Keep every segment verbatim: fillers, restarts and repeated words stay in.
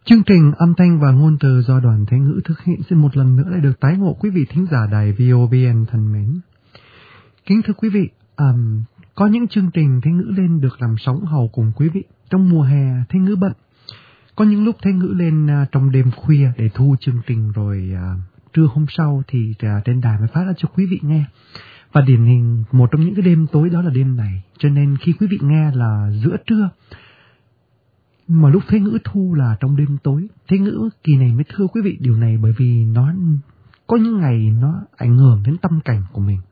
Chương trình âm thanh và ngôn từ do Đoàn Thế Ngữ thực hiện xin một lần nữa lại được tái ngộ quý vị thính giả đài vê o vê en thân mến. Kính thưa quý vị, um, có những chương trình Thế Ngữ lên được làm sóng hầu cùng quý vị. Trong mùa hè Thế Ngữ bận, có những lúc Thế Ngữ lên uh, trong đêm khuya để thu chương trình, rồi uh, trưa hôm sau thì uh, trên đài mới phát ra cho quý vị nghe. Và điển hình một trong những cái đêm tối đó là đêm này, cho nên khi quý vị nghe là giữa trưa, mà lúc Thế Ngữ thu là trong đêm tối. Thế Ngữ kỳ này mới thưa quý vị điều này, bởi vì nó có những ngày nó ảnh hưởng đến tâm cảnh của mình.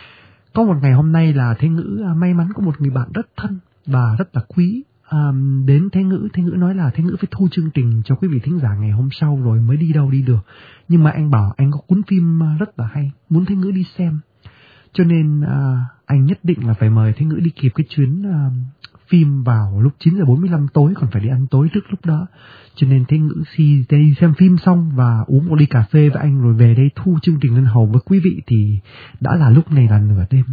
Có một ngày hôm nay là Thế Ngữ may mắn có một người bạn rất thân và rất là quý à, đến Thế Ngữ. Thế Ngữ nói là Thế Ngữ phải thu chương trình cho quý vị thính giả ngày hôm sau rồi mới đi đâu đi được. Nhưng mà anh bảo anh có cuốn phim rất là hay, muốn Thế Ngữ đi xem. Cho nên à, anh nhất định là phải mời Thế Ngữ đi kịp cái chuyến à, phim vào lúc chín giờ bốn mươi lăm tối, còn phải đi ăn tối trước lúc đó. Cho nên Thế Ngữ khi đi xem phim xong và uống một ly cà phê với anh rồi về đây thu chương trình lên hầu với quý vị thì đã là lúc này là nửa đêm.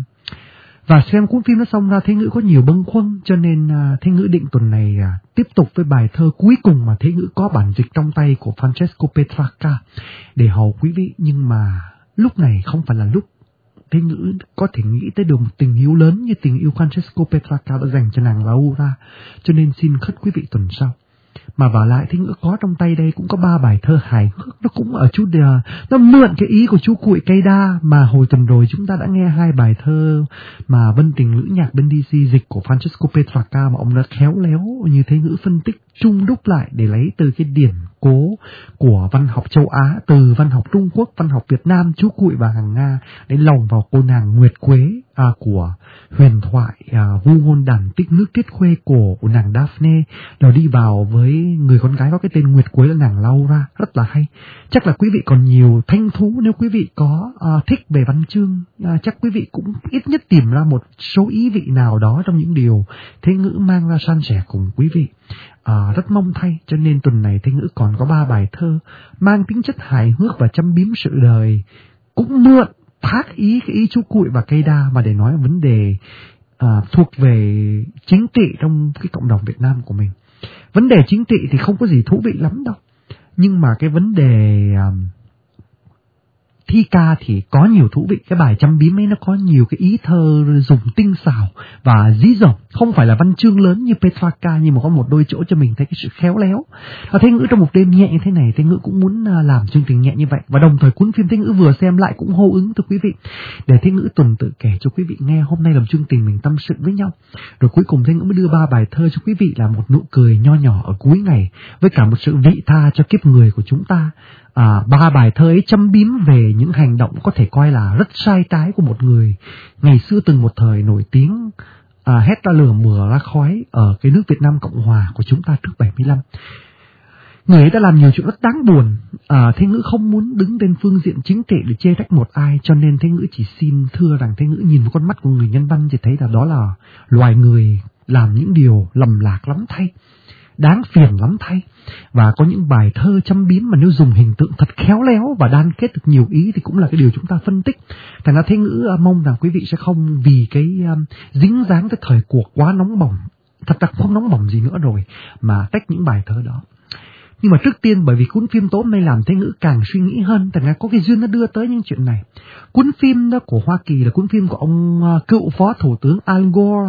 Và xem cuốn phim nó xong ra Thế Ngữ có nhiều bâng khuâng, cho nên uh, Thế Ngữ định tuần này uh, tiếp tục với bài thơ cuối cùng mà Thế Ngữ có bản dịch trong tay của Francesco Petrarca để hầu quý vị. Nhưng mà lúc này không phải là lúc Thế Ngữ có thể nghĩ tới được một tình yêu lớn như tình yêu Francesco Petrarca đã dành cho nàng Laura, cho nên xin khất quý vị tuần sau. Mà vả lại Thế Ngữ có trong tay đây cũng có ba bài thơ hài hước, nó cũng ở chú đề, nó mượn cái ý của chú Cuội Cây Đa mà hồi tuần rồi chúng ta đã nghe hai bài thơ mà Vân Tình Lữ Nhạc bên đê xê dịch của Francesco Petrarca mà ông đã khéo léo như Thế Ngữ phân tích trung đúc lại để lấy từ cái điển cố của văn học châu Á, từ văn học Trung Quốc, văn học Việt Nam, chú Cuội và hàng Nga để lồng vào cô nàng Nguyệt Quế à, của huyền thoại à, vu ngôn đàn tích nước Tiết Khuê cổ của nàng Daphne, rồi đi vào với người con gái có cái tên Nguyệt Quế là nàng Laura, rất là hay. Chắc là quý vị còn nhiều thanh thú, nếu quý vị có à, thích về văn chương, à, chắc quý vị cũng ít nhất tìm ra một số ý vị nào đó trong những điều Thế Ngữ mang ra san sẻ cùng quý vị. À, rất mong thay, cho nên tuần này Thế Ngữ còn có ba bài thơ mang tính chất hài hước và châm biếm sự đời, cũng mượn thác ý cái ý chú Cuội và Cây Đa mà để nói vấn đề à, thuộc về chính trị trong cái cộng đồng Việt Nam của mình. Vấn đề chính trị thì không có gì thú vị lắm đâu, nhưng mà cái vấn đề à, thi ca thì có nhiều thú vị. Cái bài châm biếm ấy nó có nhiều cái ý thơ dùng tinh xảo và dí dỏm, không phải là văn chương lớn như Petrarca, nhưng mà có một đôi chỗ cho mình thấy cái sự khéo léo. Và Thế Ngữ trong một đêm nhẹ như thế này, Thế Ngữ cũng muốn làm chương trình nhẹ như vậy, và đồng thời cuốn phim Thế Ngữ vừa xem lại cũng hô ứng thưa quý vị, để Thế Ngữ tuần tự kể cho quý vị nghe. Hôm nay làm chương trình mình tâm sự với nhau, rồi cuối cùng Thế Ngữ mới đưa ba bài thơ cho quý vị là một nụ cười nho nhỏ ở cuối ngày, với cả một sự vị tha cho kiếp người của chúng ta. À, ba bài thơ ấy châm biếm về những hành động có thể coi là rất sai trái của một người ngày xưa từng một thời nổi tiếng, à, hét ra lửa mửa ra khói ở cái nước Việt Nam Cộng Hòa của chúng ta trước bảy mươi lăm. Người ấy đã làm nhiều chuyện rất đáng buồn. à, Thế Ngữ không muốn đứng trên phương diện chính trị để chê trách một ai, cho nên Thế Ngữ chỉ xin thưa rằng Thế Ngữ nhìn vào con mắt của người nhân văn thì thấy là đó là loài người làm những điều lầm lạc lắm thay, đáng phiền lắm thay. Và có những bài thơ châm biếm mà nếu dùng hình tượng thật khéo léo và đan kết được nhiều ý thì cũng là cái điều chúng ta phân tích. Thành ra Thế Ngữ uh, mong rằng quý vị sẽ không vì cái um, dính dáng cái thời cuộc quá nóng bỏng, thật ra không nóng bỏng gì nữa rồi, mà tách những bài thơ đó. Nhưng mà trước tiên, bởi vì cuốn phim tối hôm nay làm Thế Ngữ càng suy nghĩ hơn, thành ra có cái duyên nó đưa tới những chuyện này. Cuốn phim đó của Hoa Kỳ là cuốn phim của ông uh, cựu phó thủ tướng Al Gore,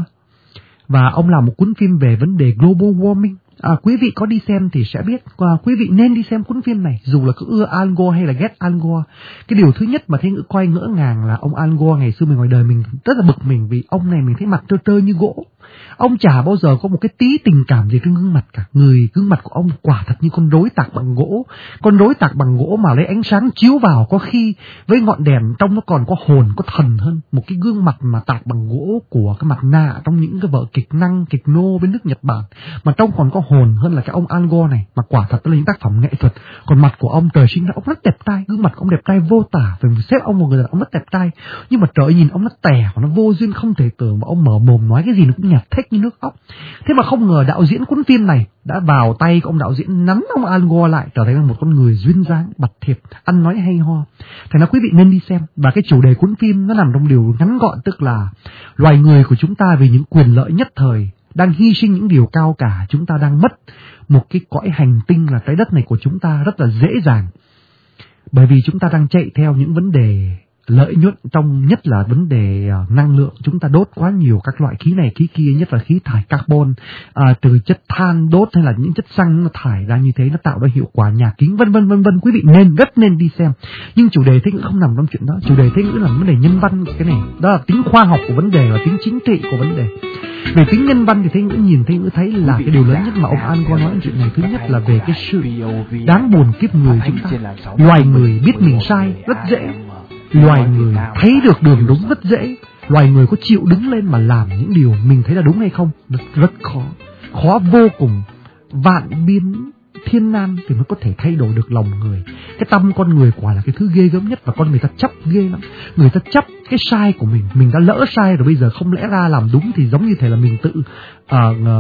và ông làm một cuốn phim về vấn đề global warming. À, quý vị có đi xem thì sẽ biết, à, quý vị nên đi xem cuốn phim này, dù là cứ ưa Al Gore hay là ghét Al Gore. Cái điều thứ nhất mà Thế Ngữ coi ngỡ ngàng là ông Al Gore ngày xưa mình ngoài đời mình rất là bực mình, vì ông này mình thấy mặt trơ trơ như gỗ. Ông chả bao giờ có một cái tí tình cảm gì trên gương mặt cả. Người gương mặt của ông quả thật như con rối tạc bằng gỗ. Con rối tạc bằng gỗ mà lấy ánh sáng chiếu vào, có khi với ngọn đèn trong nó còn có hồn, có thần hơn. Một cái gương mặt mà tạc bằng gỗ của cái mặt nạ trong những cái vở kịch năng, kịch nô bên nước Nhật Bản, mà trong còn có hồn hơn là cái ông Al Gore này. Mà quả thật là những tác phẩm nghệ thuật. Còn mặt của ông trời sinh ra ông rất đẹp trai, gương mặt của ông đẹp trai vô tả. Phải xếp ông một người là ông rất đẹp trai, nhưng mà trời nhìn ông nó tẻ, nó vô duyên không thể tưởng, mà ông mở mồm nói cái gì nó cũng nhạt thách như nước óc. Thế mà không ngờ đạo diễn cuốn phim này đã vào tay của ông đạo diễn nắn ông Al Gore lại, trở thành một con người duyên dáng, bặt thiệp, ăn nói hay ho. Thành ra quý vị nên đi xem. Và cái chủ đề cuốn phim nó nằm trong điều ngắn gọn, tức là loài người của chúng ta vì những quyền lợi nhất thời đang hy sinh những điều cao cả, chúng ta đang mất một cái cõi hành tinh là trái đất này của chúng ta rất là dễ dàng. Bởi vì chúng ta đang chạy theo những vấn đề lợi nhuận, trong nhất là vấn đề uh, năng lượng. Chúng ta đốt quá nhiều các loại khí này khí kia, nhất là khí thải carbon uh, từ chất than đốt hay là những chất xăng nó thải ra như thế, nó tạo ra hiệu quả nhà kính vân vân vân vân. Quý vị nên rất nên đi xem. Nhưng chủ đề thế ngữ không nằm trong chuyện đó. Chủ đề thế ngữ là vấn đề nhân văn, cái này đó là tính khoa học của vấn đề và tính chính trị của vấn đề. Về tính nhân văn thì thế ngữ nhìn thế ngữ thấy là cái điều lớn nhất mà ông Al Gore nói chuyện này. Thứ nhất là về cái sự đáng buồn kiếp người chúng ta. Loài người biết mình sai rất dễ, loài người thấy được đường đúng rất dễ, loài người có chịu đứng lên mà làm những điều mình thấy là đúng hay không rất, rất khó, khó vô cùng. Vạn biên thiên nan thì mới có thể thay đổi được lòng người. Cái tâm con người quả là cái thứ ghê gớm nhất, và con người ta chấp ghê lắm. Người ta chấp cái sai của mình, mình đã lỡ sai rồi, bây giờ không lẽ ra làm đúng thì giống như thể là mình tự uh,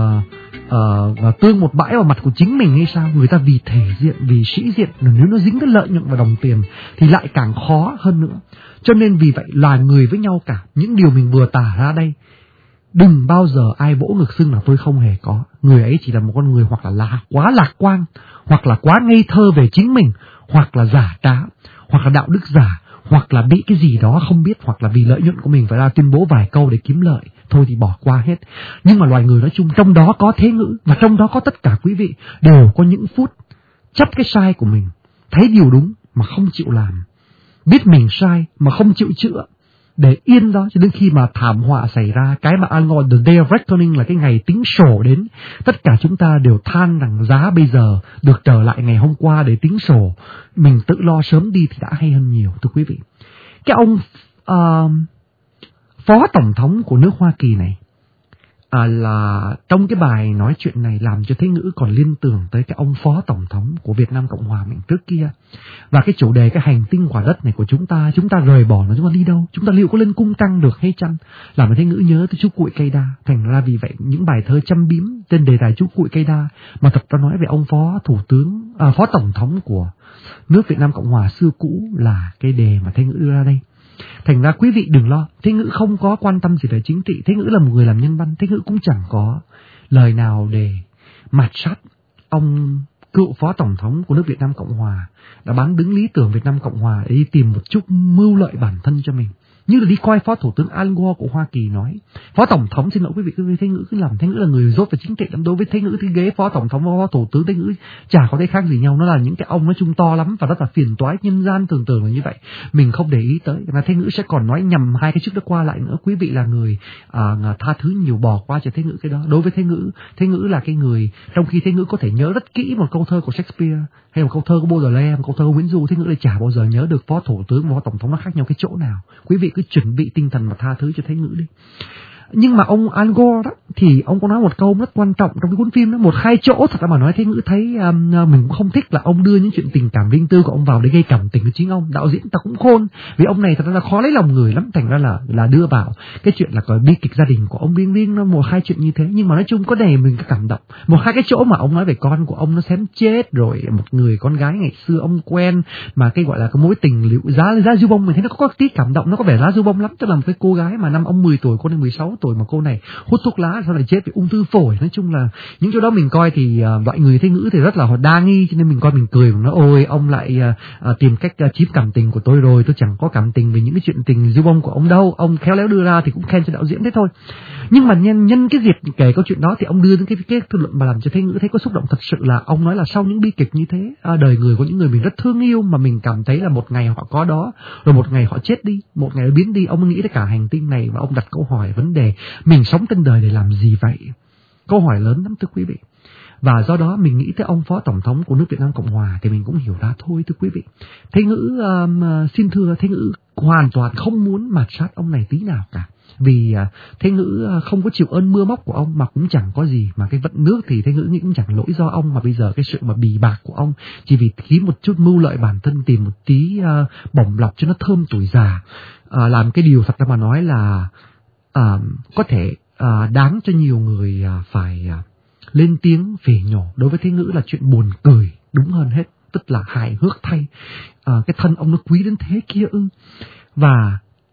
uh, uh, tương một bãi vào mặt của chính mình hay sao? Người ta vì thể diện, vì sĩ diện, nếu nó dính cái lợi nhuận và đồng tiền thì lại càng khó hơn nữa. Cho nên vì vậy là người với nhau cả, những điều mình vừa tả ra đây, đừng bao giờ ai vỗ ngực xưng là tôi không hề có. Người ấy chỉ là một con người hoặc là, là quá lạc quan, hoặc là quá ngây thơ về chính mình, hoặc là giả trá, hoặc là đạo đức giả, hoặc là bị cái gì đó không biết, hoặc là vì lợi nhuận của mình phải ra tuyên bố vài câu để kiếm lợi. Thôi thì bỏ qua hết. Nhưng mà loài người nói chung, trong đó có thế ngữ, và trong đó có tất cả quý vị, đều có những phút chấp cái sai của mình, thấy điều đúng mà không chịu làm, biết mình sai mà không chịu chữa, để yên đó cho đến khi mà thảm họa xảy ra. Cái mà Al Gore, the day of reckoning, là cái ngày tính sổ đến. Tất cả chúng ta đều than rằng giá bây giờ được trở lại ngày hôm qua để tính sổ, mình tự lo sớm đi thì đã hay hơn nhiều. Thưa quý vị, cái ông uh, phó tổng thống của nước Hoa Kỳ này à, là trong cái bài nói chuyện này làm cho thế ngữ còn liên tưởng tới cái ông phó tổng thống của Việt Nam Cộng Hòa mình trước kia. Và cái chủ đề cái hành tinh quả đất này của chúng ta, chúng ta rời bỏ nó, chúng ta đi đâu? Chúng ta liệu có lên cung trăng được hay chăng? Làm cho thế ngữ nhớ tới chú Cuội Cây Đa. Thành ra vì vậy những bài thơ châm biếm trên đề tài chú Cuội Cây Đa mà thật ra nói về ông phó thủ tướng, à, phó tổng thống của nước Việt Nam Cộng Hòa xưa cũ là cái đề mà thế ngữ đưa ra đây. Thành ra quý vị đừng lo, thế ngữ không có quan tâm gì tới chính trị. Thế ngữ là một người làm nhân văn, thế ngữ cũng chẳng có lời nào để mạt sát ông cựu phó tổng thống của nước Việt Nam Cộng Hòa đã bán đứng lý tưởng Việt Nam Cộng Hòa để đi tìm một chút mưu lợi bản thân cho mình. Như là đi coi phó thủ tướng Al Gore của Hoa Kỳ nói, phó tổng thống, xin lỗi quý vị, cứ thế ngữ cứ làm thế ngữ là người rốt về chính trị lắm. Đối với thế ngữ thì ghế phó tổng thống và phó thủ tướng thế ngữ chả có thấy khác gì nhau. Nó là những cái ông nói chung to lắm và rất là phiền toái, nhân gian thường thường là như vậy, mình không để ý tới. Và thế ngữ sẽ còn nói nhầm hai cái trước đó qua lại nữa. Quý vị là người à, tha thứ nhiều, bỏ qua cho thế ngữ cái đó. Đối với thế ngữ, thế ngữ là cái người, trong khi thế ngữ có thể nhớ rất kỹ một câu thơ của Shakespeare hay một câu thơ của Baudelaire, một câu thơ của Nguyễn Du, thế ngữ lại chả bao giờ nhớ được phó thủ tướng và phó tổng thống nó khác nhau cái chỗ nào. Quý vị cứ chuẩn bị tinh thần và tha thứ cho thế ngữ đi. Nhưng mà ông Al Gore đó thì ông có nói một câu rất quan trọng trong cái cuốn phim đó, một hai chỗ thật ra mà nói thế ngữ thấy um, mình cũng không thích là ông đưa những chuyện tình cảm riêng tư của ông vào để gây cảm tình của chính ông. Đạo diễn ta cũng khôn, vì ông này thật ra là khó lấy lòng người lắm, thành ra là là đưa vào cái chuyện là có bi kịch gia đình của ông riêng riêng nó một hai chuyện như thế. Nhưng mà nói chung có đầy mình cái cảm động. Một hai cái chỗ mà ông nói về con của ông nó xém chết rồi, một người con gái ngày xưa ông quen mà cái gọi là cái mối tình liệu giá giá du bông, mình thấy nó có, có tí cảm động, nó có vẻ giá du bông lắm. Tức là một cái cô gái mà năm ông mười tuổi, cô này mười sáu tuổi mà cô này hút thuốc lá sau này chết vì ung thư phổi. Nói chung là những chỗ đó mình coi thì uh, loại người thế ngữ thì rất là đa nghi, cho nên mình coi mình cười mà nói ôi ông lại uh, uh, tìm cách uh, chiếm cảm tình của tôi rồi, tôi chẳng có cảm tình về những cái chuyện tình du bông của ông đâu. Ông khéo léo đưa ra thì cũng khen cho đạo diễn thế thôi. Nhưng mà nhân nhân cái dịp kể câu chuyện đó thì ông đưa đến cái cái thư luận mà làm cho thế ngữ thấy có xúc động thật sự, là ông nói là sau những bi kịch như thế, uh, đời người có những người mình rất thương yêu mà mình cảm thấy là một ngày họ có đó rồi một ngày họ chết đi, một ngày biến đi. Ông nghĩ tới cả hành tinh này và ông đặt câu hỏi vấn đề mình sống trên đời để làm gì vậy? Câu hỏi lớn lắm thưa quý vị. Và do đó mình nghĩ tới ông phó tổng thống của nước Việt Nam Cộng Hòa thì mình cũng hiểu ra thôi thưa quý vị. Thế ngữ uh, xin thưa thế ngữ hoàn toàn không muốn mạt sát ông này tí nào cả. Vì uh, thế ngữ uh, không có chịu ơn mưa móc của ông mà cũng chẳng có gì. Mà cái vận nước thì thế ngữ nghĩ cũng chẳng lỗi do ông, mà bây giờ cái sự mà bì bạc của ông chỉ vì khí một chút mưu lợi bản thân, tìm một tí uh, bổng lọc cho nó thơm tuổi già, uh, làm cái điều thật ra mà nói là uh, có thể uh, đáng cho nhiều người uh, phải uh, lên tiếng phỉ nhổ. Đối với thế ngữ là chuyện buồn cười đúng hơn hết, tức là hài hước thay. À, cái thân ông nó quý đến thế kia ư? Và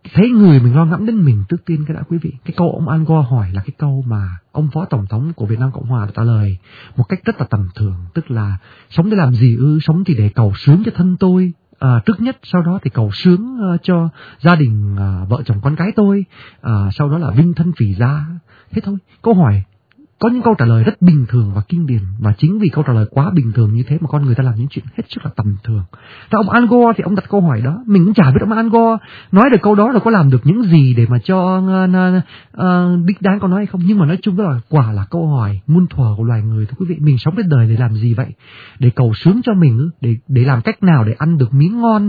thấy người mình lo ngẫm đến mình trước tiên cái đã quý vị. Cái câu ông Al Gore hỏi là cái câu mà ông phó tổng thống của Việt Nam Cộng Hòa trả lời một cách rất là tầm thường, tức là sống để làm gì ư? Sống thì để cầu sướng cho thân tôi à, trước nhất, sau đó thì cầu sướng uh, cho gia đình uh, vợ chồng con cái tôi, uh, sau đó là vinh thân phỉ gia. Thế thôi. Câu hỏi có những câu trả lời rất bình thường và kinh điển, và chính vì câu trả lời quá bình thường như thế mà con người ta làm những chuyện hết sức là tầm thường. Thế ông Al Gore thì ông đặt câu hỏi đó, mình cũng chả biết ông Al Gore nói được câu đó là có làm được những gì để mà cho uh, uh, đích đáng có nói hay không, nhưng mà nói chung đó là quả là câu hỏi muôn thuở của loài người. Thưa quý vị, mình sống trên đời để làm gì vậy? Để cầu sướng cho mình, để để làm cách nào để ăn được miếng ngon,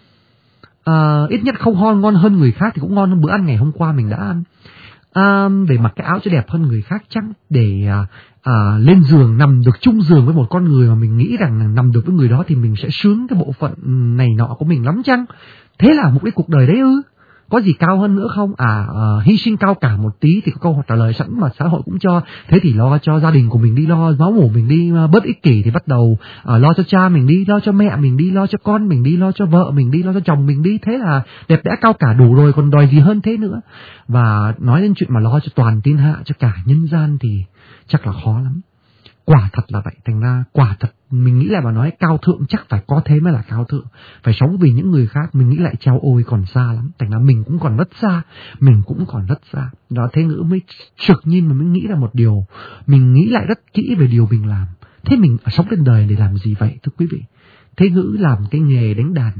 uh, ít nhất không ngon ngon hơn người khác thì cũng ngon hơn bữa ăn ngày hôm qua mình đã ăn. À, để mặc cái áo cho đẹp hơn người khác chăng? Để à, à, lên giường, nằm được chung giường với một con người mà mình nghĩ rằng nằm được với người đó thì mình sẽ sướng cái bộ phận này nọ của mình lắm chăng? Thế là mục đích cuộc đời đấy ư? Có gì cao hơn nữa không? À, à hy sinh cao cả một tí thì có câu trả lời sẵn mà xã hội cũng cho. Thế thì lo cho gia đình của mình đi, lo máu mủ mình đi, bớt ích kỷ thì bắt đầu à, lo cho cha mình đi, lo cho mẹ mình đi, lo cho con mình đi, lo cho vợ mình đi, lo cho chồng mình đi. Thế là đẹp đẽ cao cả đủ rồi, còn đòi gì hơn thế nữa? Và nói đến chuyện mà lo cho toàn thiên hạ, cho cả nhân gian thì chắc là khó lắm. Quả thật là vậy. Thành ra quả thật mình nghĩ lại và nói cao thượng chắc phải có thế mới là cao thượng. Phải sống vì những người khác, mình nghĩ lại treo ôi còn xa lắm. Thành ra mình cũng còn rất xa, mình cũng còn rất xa. Đó, thế ngữ mới sực nhìn mà mới nghĩ là một điều. Mình nghĩ lại rất kỹ về điều mình làm. Thế mình sống trên đời để làm gì vậy thưa quý vị? Thế ngữ làm cái nghề đánh đàn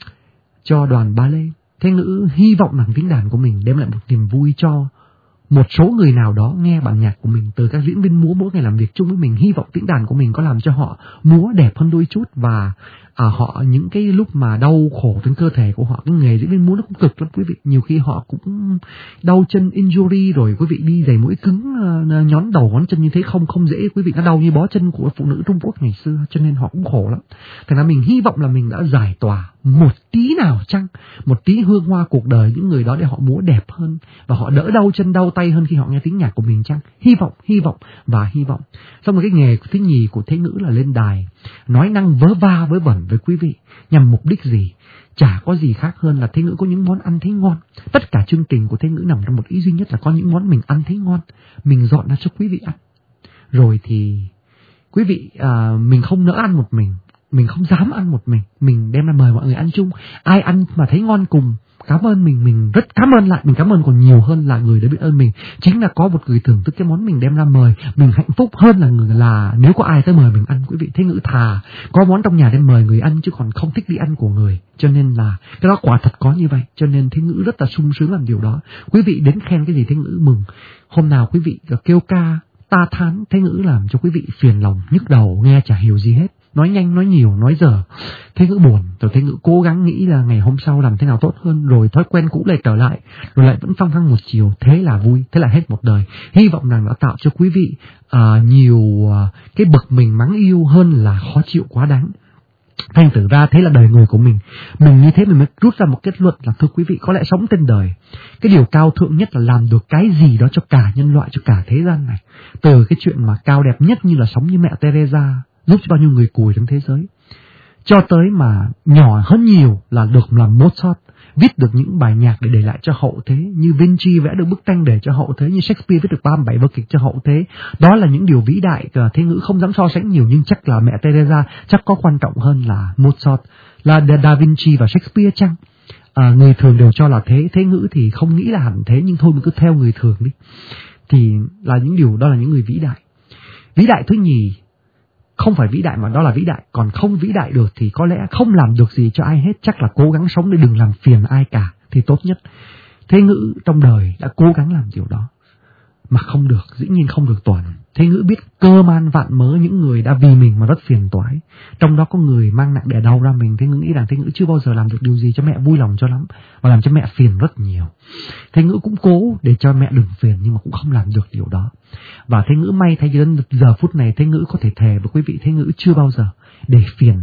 cho đoàn ballet. Thế ngữ hy vọng rằng tiếng đàn của mình đem lại một niềm vui cho một số người nào đó nghe bản nhạc của mình, từ các diễn viên múa mỗi ngày làm việc chung với mình. Hy vọng tiếng đàn của mình có làm cho họ múa đẹp hơn đôi chút, và à, họ những cái lúc mà đau khổ trên cơ thể của họ, cái nghề diễn viên múa nó cũng cực lắm quý vị. Nhiều khi họ cũng đau chân injury rồi quý vị, đi giày mũi cứng uh, nhón đầu ngón chân như thế không không dễ quý vị, nó đau như bó chân của phụ nữ Trung Quốc ngày xưa, cho nên họ cũng khổ lắm. Thành ra mình hy vọng là mình đã giải tỏa một tí nào chăng, một tí hương hoa cuộc đời những người đó để họ múa đẹp hơn và họ đỡ đau chân đau tay hơn khi họ nghe tiếng nhạc của mình chăng. Hy vọng, hy vọng và hy vọng. Xong rồi cái nghề thứ nhì của thế ngữ là lên đài nói năng vớ va vớ vẩn với quý vị. Nhằm mục đích gì? Chả có gì khác hơn là thế ngữ có những món ăn thấy ngon. Tất cả chương trình của thế ngữ nằm trong một ý duy nhất là có những món mình ăn thấy ngon, mình dọn ra cho quý vị ăn. Rồi thì quý vị à, mình không nỡ ăn một mình, mình không dám ăn một mình, mình đem ra mời mọi người ăn chung. Ai ăn mà thấy ngon cùng cảm ơn mình, mình rất cảm ơn lại, mình cảm ơn còn nhiều hơn là người đã biết ơn mình. Chính là có một người thưởng thức cái món mình đem ra mời, mình hạnh phúc hơn là người là nếu có ai tới mời mình ăn quý vị. Thế ngữ thà có món trong nhà đem mời người ăn chứ còn không thích đi ăn của người. Cho nên là cái đó quả thật có như vậy. Cho nên thế ngữ rất là sung sướng làm điều đó. Quý vị đến khen cái gì thế ngữ mừng. Hôm nào quý vị kêu ca ta thán, thế ngữ làm cho quý vị phiền lòng nhức đầu, nghe chả hiểu gì hết, nói nhanh nói nhiều nói dở. Thế ngữ buồn, rồi thế ngữ cố gắng nghĩ là ngày hôm sau làm thế nào tốt hơn, rồi thói quen cũ lại trở lại, rồi lại vẫn phăng phăng một chiều. Thế là vui, thế là hết một đời. Hy vọng rằng đã tạo cho quý vị à, nhiều à, cái bực mình mắng yêu hơn là khó chịu quá đáng. Thành thử ra thế là đời người của mình. Mình như thế mình mới rút ra một kết luận là thưa quý vị, có lẽ sống trên đời, cái điều cao thượng nhất là làm được cái gì đó cho cả nhân loại, cho cả thế gian này. Từ cái chuyện mà cao đẹp nhất như là sống như mẹ Teresa, giúp cho bao nhiêu người cùi trong thế giới, cho tới mà nhỏ hơn nhiều là được làm Mozart, viết được những bài nhạc để để lại cho hậu thế, như Vinci vẽ được bức tranh để cho hậu thế, như Shakespeare viết được ba mươi bảy vở kịch cho hậu thế. Đó là những điều vĩ đại, thế ngữ không dám so sánh nhiều, nhưng chắc là mẹ Teresa chắc có quan trọng hơn là Mozart, là Da Vinci và Shakespeare chăng? À, người thường đều cho là thế, thế ngữ thì không nghĩ là hẳn thế, nhưng thôi mình cứ theo người thường đi. Thì là những điều đó là những người vĩ đại. Vĩ đại thứ nhì không phải vĩ đại mà đó là vĩ đại, còn không vĩ đại được thì có lẽ không làm được gì cho ai hết, chắc là cố gắng sống để đừng làm phiền ai cả thì tốt nhất. Thế ngữ trong đời đã cố gắng làm điều đó mà không được, dĩ nhiên không được toàn. Thế ngữ biết cơ man vạn mớ những người đã vì mình mà rất phiền toái, trong đó có người mang nặng đè đau ra mình. Thế ngữ nghĩ rằng thế ngữ chưa bao giờ làm được điều gì cho mẹ vui lòng cho lắm, và làm cho mẹ phiền rất nhiều. Thế ngữ cũng cố để cho mẹ đừng phiền, nhưng mà cũng không làm được điều đó. Và thế ngữ may thay đến giờ phút này, thế ngữ có thể thề với quý vị, thế ngữ chưa bao giờ để phiền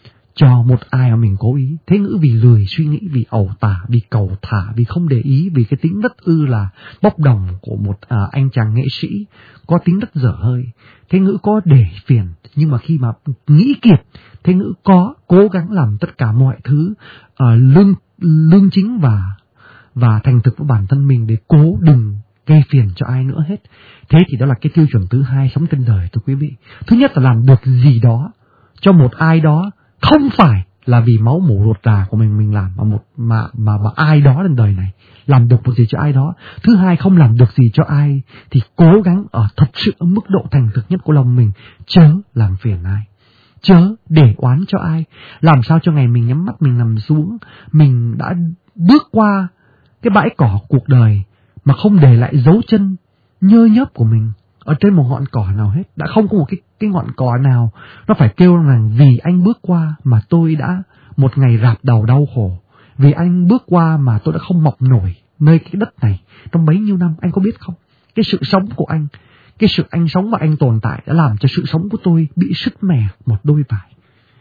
cho một ai mà mình cố ý. Thế ngữ vì lười suy nghĩ, vì ẩu tả, vì cầu thả, vì không để ý, vì cái tính rất ư là bốc đồng của một à, anh chàng nghệ sĩ có tính rất dở hơi. Thế ngữ có để phiền, nhưng mà khi mà nghĩ kịp, thế ngữ có cố gắng làm tất cả mọi thứ à, lương lương chính và và thành thực với bản thân mình để cố đừng gây phiền cho ai nữa hết. Thế thì đó là cái tiêu chuẩn thứ hai sống trên đời thưa quý vị. Thứ nhất là làm được gì đó cho một ai đó, không phải là vì máu mủ ruột rà của mình mình làm, mà một mà mà mà ai đó trên đời này làm được một gì cho ai đó. Thứ hai, không làm được gì cho ai thì cố gắng ở thật sự ở mức độ thành thực nhất của lòng mình, chớ làm phiền ai, chớ để oán cho ai. Làm sao cho ngày mình nhắm mắt mình nằm xuống, mình đã bước qua cái bãi cỏ cuộc đời mà không để lại dấu chân nhơ nhớp của mình ở trên một ngọn cỏ nào hết. Đã không có một cái, cái ngọn cỏ nào nó phải kêu rằng vì anh bước qua mà tôi đã một ngày rạp đầu đau khổ. Vì anh bước qua mà tôi đã không mọc nổi nơi cái đất này trong bấy nhiêu năm. Anh có biết không? Cái sự sống của anh, cái sự anh sống và anh tồn tại đã làm cho sự sống của tôi bị sứt mẻ một đôi vải.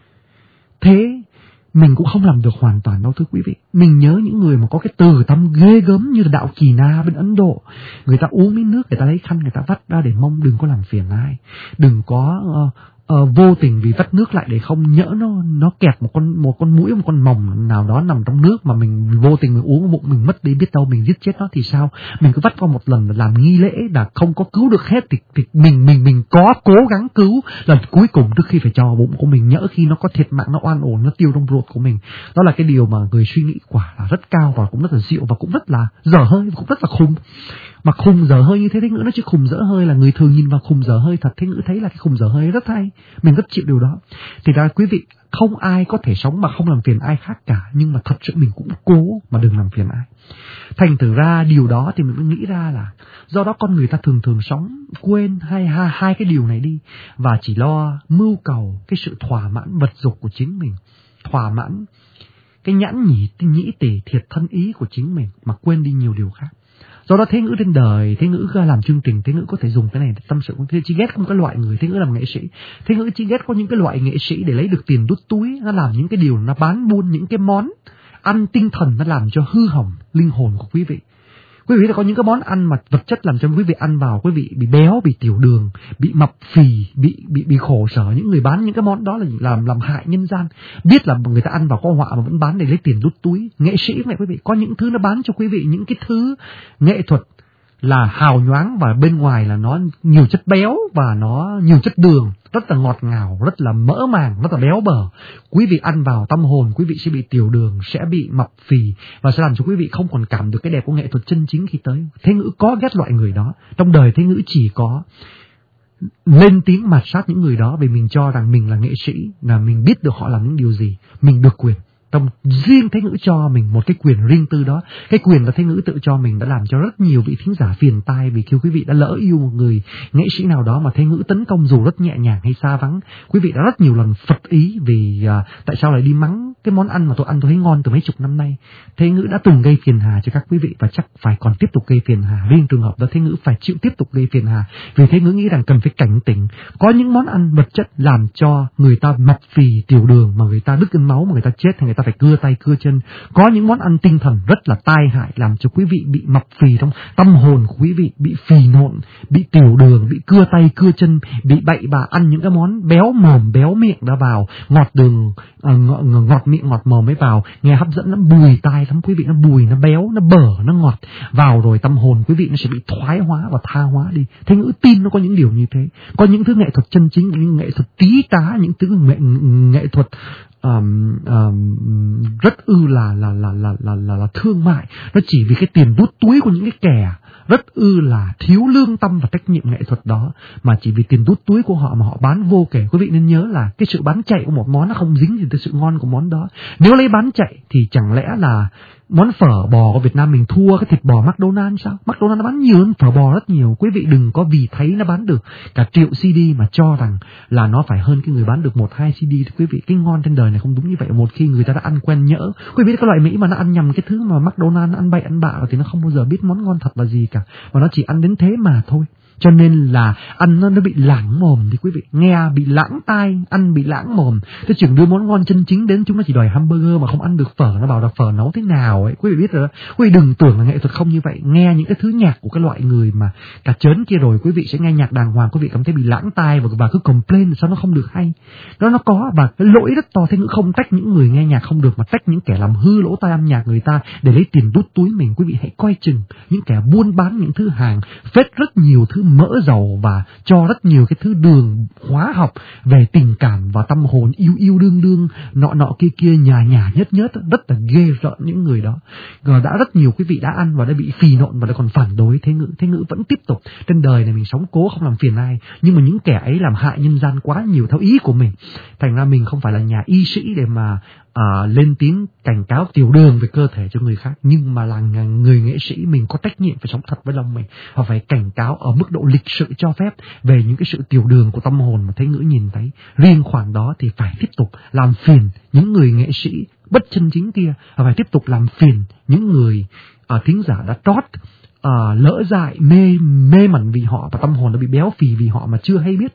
Thế mình cũng không làm được hoàn toàn đâu thưa quý vị. Mình nhớ những người mà có cái từ tâm ghê gớm như là đạo Kỳ Na bên Ấn Độ. Người ta uống miếng nước, người ta lấy khăn, người ta vắt ra để mong đừng có làm phiền ai. Đừng có uh, uh, vô tình vì vắt nước lại để không nhỡ nó nó kẹt một con một con muỗi, một con mồng nào đó nằm trong nước mà mình vô tình mình uống bụng mình mất đi, biết đâu mình giết chết nó thì sao? Mình cứ vắt qua một lần làm nghi lễ là không có cứu được hết thì, thì mình mình mình có cố gắng cứu lần cuối cùng trước khi phải cho bụng của mình, nhỡ khi nó có thiệt mạng, nó oan ổn, nó tiêu trong ruột của mình. Đó là cái điều mà người suy nghĩ quả là rất cao và cũng rất là dịu và cũng rất là dở hơi, cũng rất là khùng. Mà khùng dở hơi như thế Thế Ngữ nó chứ khùng dở hơi là người thường nhìn vào khùng dở hơi thật. Thế Ngữ thấy là cái khùng dở hơi rất hay, mình rất chịu điều đó. Thì ra quý vị, không ai có thể sống mà không làm phiền ai khác cả, nhưng mà thật sự mình cũng cố mà đừng làm phiền ai. Thành thử ra điều đó thì mình mới nghĩ ra là do đó con người ta thường thường sống quên hai, hai, hai cái điều này đi và chỉ lo mưu cầu cái sự thỏa mãn vật dục của chính mình, thỏa mãn cái nhãn nhĩ, nhĩ tỳ thiệt thân ý của chính mình mà quên đi nhiều điều khác. Do đó Thế Ngữ trên đời, Thế Ngữ làm chương trình, Thế Ngữ có thể dùng cái này để tâm sự. Thế chỉ ghét không có loại người, Thế Ngữ làm nghệ sĩ, Thế Ngữ chỉ ghét có những cái loại nghệ sĩ để lấy được tiền đút túi, nó làm những cái điều nó bán buôn những cái món ăn tinh thần, nó làm cho hư hỏng linh hồn của quý vị. Quý vị là có những cái món ăn mà vật chất làm cho quý vị ăn vào quý vị bị béo, bị tiểu đường, bị mập phì, bị bị bị khổ sở. Những người bán những cái món đó là làm làm hại nhân gian. Biết là người ta ăn vào có họa mà vẫn bán để lấy tiền đút túi. Nghệ sĩ vậy quý vị, có những thứ nó bán cho quý vị những cái thứ nghệ thuật là hào nhoáng và bên ngoài là nó nhiều chất béo và nó nhiều chất đường, rất là ngọt ngào, rất là mỡ màng, rất là béo bở. Quý vị ăn vào tâm hồn quý vị sẽ bị tiểu đường, sẽ bị mập phì và sẽ làm cho quý vị không còn cảm được cái đẹp của nghệ thuật chân chính khi tới. Thế Ngữ có ghét loại người đó. Trong đời Thế Ngữ chỉ có lên tiếng mạt sát những người đó vì mình cho rằng mình là nghệ sĩ, là mình biết được họ làm những điều gì, mình được quyền. Trong riêng Thế Ngữ cho mình một cái quyền riêng tư đó. Cái quyền là Thế Ngữ tự cho mình đã làm cho rất nhiều vị thính giả phiền tai, vì khi quý vị đã lỡ yêu một người nghệ sĩ nào đó mà Thế Ngữ tấn công dù rất nhẹ nhàng hay xa vắng, quý vị đã rất nhiều lần phật ý vì uh, tại sao lại đi mắng cái món ăn mà tôi ăn tôi thấy ngon từ mấy chục năm nay. Thế Ngữ đã từng gây phiền hà cho các quý vị và chắc phải còn tiếp tục gây phiền hà. Riêng trường hợp đó Thế Ngữ phải chịu tiếp tục gây phiền hà vì Thế Ngữ nghĩ rằng cần phải cảnh tỉnh. Có những món ăn vật chất làm cho người ta mập phì tiểu đường mà người ta đứt cân máu, mà người ta chết thì người ta phải cưa tay cưa chân. Có những món ăn tinh thần rất là tai hại làm cho quý vị bị mập phì trong tâm hồn của quý vị, bị phì nộn, bị tiểu đường, bị cưa tay cưa chân, bị bậy bạ ăn những cái món béo mồm béo miệng đã vào, ngọt đường uh, ngọt, ngọt miệng ngọt mồm mới vào, nghe hấp dẫn nó bùi tai lắm quý vị, nó bùi, nó béo, nó bở, nó ngọt vào rồi tâm hồn quý vị nó sẽ bị thoái hóa và tha hóa đi. Thế Ngữ tin nó có những điều như thế. Có những thứ nghệ thuật chân chính, những nghệ thuật tí tá, những thứ nghệ, nghệ thuật Um, um, rất ư là là là là là là là thương mại, nó chỉ vì cái tiền đút túi của những cái kẻ rất ư là thiếu lương tâm và trách nhiệm nghệ thuật đó, mà chỉ vì tiền đút túi của họ mà họ bán vô kể. Quý vị nên nhớ là cái sự bán chạy của một món nó không dính gì tới sự ngon của món đó. Nếu lấy bán chạy thì chẳng lẽ là món phở bò của Việt Nam mình thua cái thịt bò McDonald's sao? McDonald's nó bán nhiều hơn phở bò rất nhiều. Quý vị đừng có vì thấy nó bán được cả triệu xê đê mà cho rằng là nó phải hơn cái người bán được một hai xê đê. Quý vị, cái ngon trên đời này không đúng như vậy. Một khi người ta đã ăn quen nhỡ, quý vị cái loại Mỹ mà nó ăn nhầm cái thứ mà McDonald's nó ăn bậy ăn bạ thì nó không bao giờ biết món ngon thật là gì cả, mà nó chỉ ăn đến thế mà thôi. Cho nên là ăn nó, nó bị lãng mồm thì quý vị, nghe bị lãng tai, ăn bị lãng mồm. Thế chừng đưa món ngon chân chính đến chúng nó chỉ đòi hamburger mà không ăn được phở, nó bảo là phở nấu thế nào ấy. Quý vị biết rồi đó. Quý vị đừng tưởng là nghệ thuật không như vậy. Nghe những cái thứ nhạc của cái loại người mà cả chớn kia rồi quý vị sẽ nghe nhạc đàng hoàng, quý vị cảm thấy bị lãng tai và, và cứ complain sao nó không được hay. Đó nó có, và cái lỗi rất to. Thế ngữ không trách những người nghe nhạc không được mà trách những kẻ làm hư lỗ tai âm nhạc người ta để lấy tiền đút túi mình. Quý vị hãy coi chừng những kẻ buôn bán những thứ hàng phết rất nhiều thứ mỡ dầu và cho rất nhiều cái thứ đường hóa học về tình cảm và tâm hồn, yêu yêu đương đương nọ nọ kia kia, nhà nhà nhất nhất, rất là ghê rợn những người đó. Và đã rất nhiều quý vị đã ăn và đã bị phì nộn và đã còn phản đối Thế Ngữ. Thế Ngữ vẫn tiếp tục trên đời này mình sống cố không làm phiền ai, nhưng mà những kẻ ấy làm hại nhân gian quá nhiều theo ý của mình. Thành ra mình không phải là nhà y sĩ để mà À, lên tiếng cảnh cáo tiểu đường về cơ thể cho người khác, nhưng mà là người nghệ sĩ mình có trách nhiệm phải sống thật với lòng mình và phải cảnh cáo ở mức độ lịch sự cho phép về những cái sự tiểu đường của tâm hồn mà Thế Ngữ nhìn thấy. Riêng khoản đó thì phải tiếp tục làm phiền những người nghệ sĩ bất chân chính kia, và phải tiếp tục làm phiền những người à, thính giả đã trót à, lỡ dại mê mê mẩn vì họ và tâm hồn đã bị béo phì vì họ mà chưa hay biết.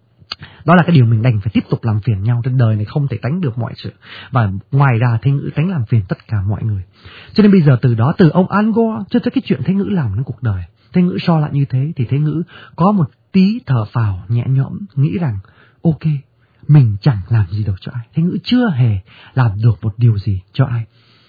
Đó là cái điều mình đành phải tiếp tục làm phiền nhau. Trên đời này không thể tránh được mọi sự, và ngoài ra Thế Ngữ tránh làm phiền tất cả mọi người. Cho nên bây giờ từ đó, từ ông Al Gore cho tới cái chuyện Thế Ngữ làm trong cuộc đời, Thế Ngữ so lại như thế thì Thế Ngữ có một tí thở phào nhẹ nhõm, nghĩ rằng ok, mình chẳng làm gì được cho ai. Thế Ngữ chưa hề làm được một điều gì cho ai.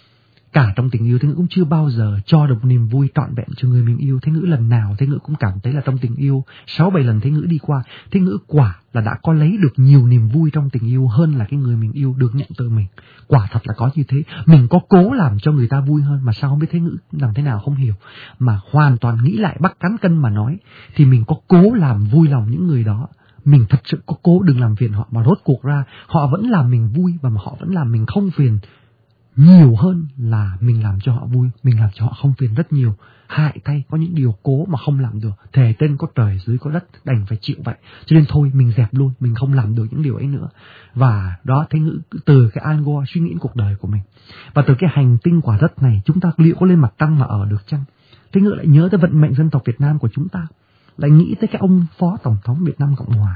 Cả trong tình yêu Thế Ngữ cũng chưa bao giờ cho được một niềm vui trọn vẹn cho người mình yêu. Thế Ngữ lần nào Thế Ngữ cũng cảm thấy là trong tình yêu, sáu bảy lần Thế Ngữ đi qua, Thế Ngữ quả là đã có lấy được nhiều niềm vui trong tình yêu hơn là cái người mình yêu được nhận từ mình. Quả thật là có như thế. Mình có cố làm cho người ta vui hơn mà sao không biết Thế Ngữ làm thế nào không hiểu. Mà hoàn toàn nghĩ lại bắt cán cân mà nói thì mình có cố làm vui lòng những người đó. Mình thật sự có cố đừng làm phiền họ, mà rốt cuộc ra họ vẫn làm mình vui và mà họ vẫn làm mình không phiền nhiều hơn là mình làm cho họ vui. Mình làm cho họ không phiền rất nhiều. Hại thay, có những điều cố mà không làm được, thề trên có trời dưới có đất, đành phải chịu vậy. Cho nên thôi mình dẹp luôn, mình không làm được những điều ấy nữa. Và đó, Thế Ngữ từ cái Al Gore suy nghĩ cuộc đời của mình, và từ cái hành tinh quả đất này chúng ta liệu có lên mặt trăng mà ở được chăng? Thế Ngữ lại nhớ tới vận mệnh dân tộc Việt Nam của chúng ta, lại nghĩ tới cái ông phó tổng thống Việt Nam Cộng Hòa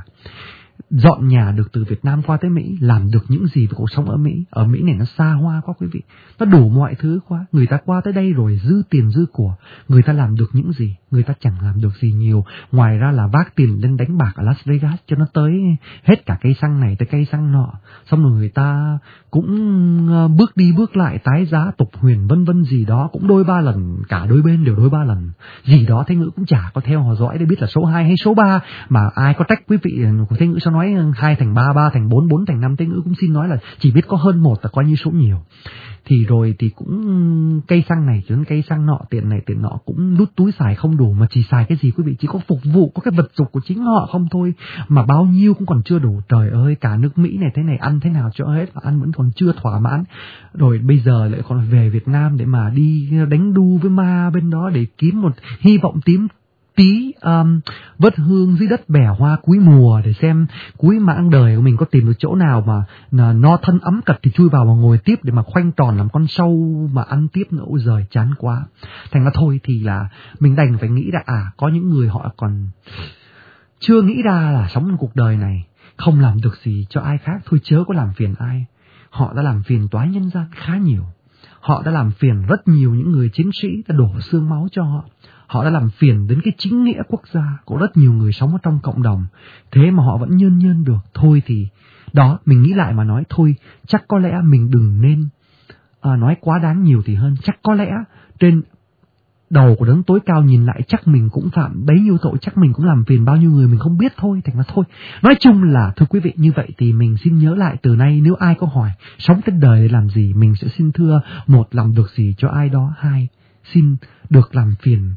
dọn nhà được từ Việt Nam qua tới Mỹ, làm được những gì về cuộc sống ở Mỹ. Ở Mỹ này nó xa hoa quá quý vị, nó đủ mọi thứ quá. Người ta qua tới đây rồi dư tiền dư của, người ta làm được những gì? Người ta chẳng làm được gì nhiều, ngoài ra là vác tiền lên đánh bạc ở Las Vegas cho nó tới hết cả cây xăng này tới cây xăng nọ. Xong rồi người ta cũng bước đi bước lại, tái giá tục huyền vân vân gì đó cũng đôi ba lần, cả đôi bên đều đôi ba lần gì đó. Thế Ngữ cũng chả có theo họ dõi để biết là số hai hay số ba, mà ai có trách quý vị của Thế Ngữ sao nói hai thành ba, ba thành bốn, bốn thành năm. Thế Ngữ cũng xin nói là chỉ biết có hơn một là coi như số nhiều. Thì rồi thì cũng cây xăng này chứ cây xăng nọ, tiền này tiền nọ cũng đút túi xài không đủ, mà chỉ xài cái gì quý vị, chỉ có phục vụ có cái vật dụng của chính họ không thôi, mà bao nhiêu cũng còn chưa đủ. Trời ơi, cả nước Mỹ này thế này ăn thế nào cho hết mà ăn vẫn còn chưa thỏa mãn. Rồi bây giờ lại còn về Việt Nam để mà đi đánh đu với ma bên đó để kiếm một hy vọng tím tí um, vớt hương dưới đất bẻ hoa cuối mùa, để xem cuối mãng đời của mình có tìm được chỗ nào mà no thân ấm cật thì chui vào mà ngồi tiếp để mà khoanh tròn làm con sâu mà ăn tiếp nữa. Ôi giời, chán quá. Thành ra thôi thì là mình đành phải nghĩ là à, có những người họ còn chưa nghĩ ra là sống trong cuộc đời này không làm được gì cho ai khác, thôi chớ có làm phiền ai. Họ đã làm phiền toái nhân gian khá nhiều. Họ đã làm phiền rất nhiều những người chiến sĩ đã đổ xương máu cho họ. Họ đã làm phiền đến cái chính nghĩa quốc gia của rất nhiều người sống ở trong cộng đồng. Thế mà họ vẫn nhơn nhơn được. Thôi thì đó, mình nghĩ lại mà nói thôi, chắc có lẽ mình đừng nên à, nói quá đáng nhiều thì hơn. Chắc có lẽ trên đầu của đấng tối cao nhìn lại chắc mình cũng phạm bấy nhiêu tội, chắc mình cũng làm phiền bao nhiêu người mình không biết thôi. Thành ra thôi, nói chung là thưa quý vị, như vậy thì mình xin nhớ lại từ nay, nếu ai có hỏi sống trên đời để làm gì, mình sẽ xin thưa: một, làm được gì cho ai đó; hai, xin được làm phiền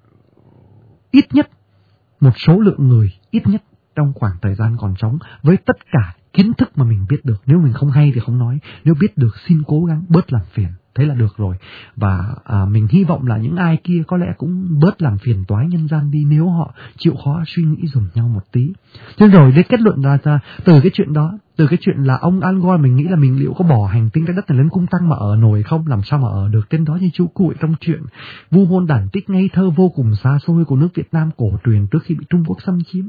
ít nhất một số lượng người, ít nhất trong khoảng thời gian còn sống, với tất cả kiến thức mà mình biết được. Nếu mình không hay thì không nói, nếu biết được xin cố gắng bớt làm phiền. thế là được rồi. Và à, mình hy vọng là những ai kia có lẽ cũng bớt làm phiền toái nhân gian đi, nếu họ chịu khó suy nghĩ dùm nhau một tí. Thế rồi để kết luận ra, ra từ cái chuyện đó, từ cái chuyện là ông Al Gore, mình nghĩ là mình liệu có bỏ hành tinh trái đất này lên cung trăng mà ở nổi không? Làm sao mà ở được trên đó như chú cuội trong chuyện vu hôn đản tích ngây thơ vô cùng xa xôi của nước Việt Nam cổ truyền trước khi bị Trung Quốc xâm chiếm.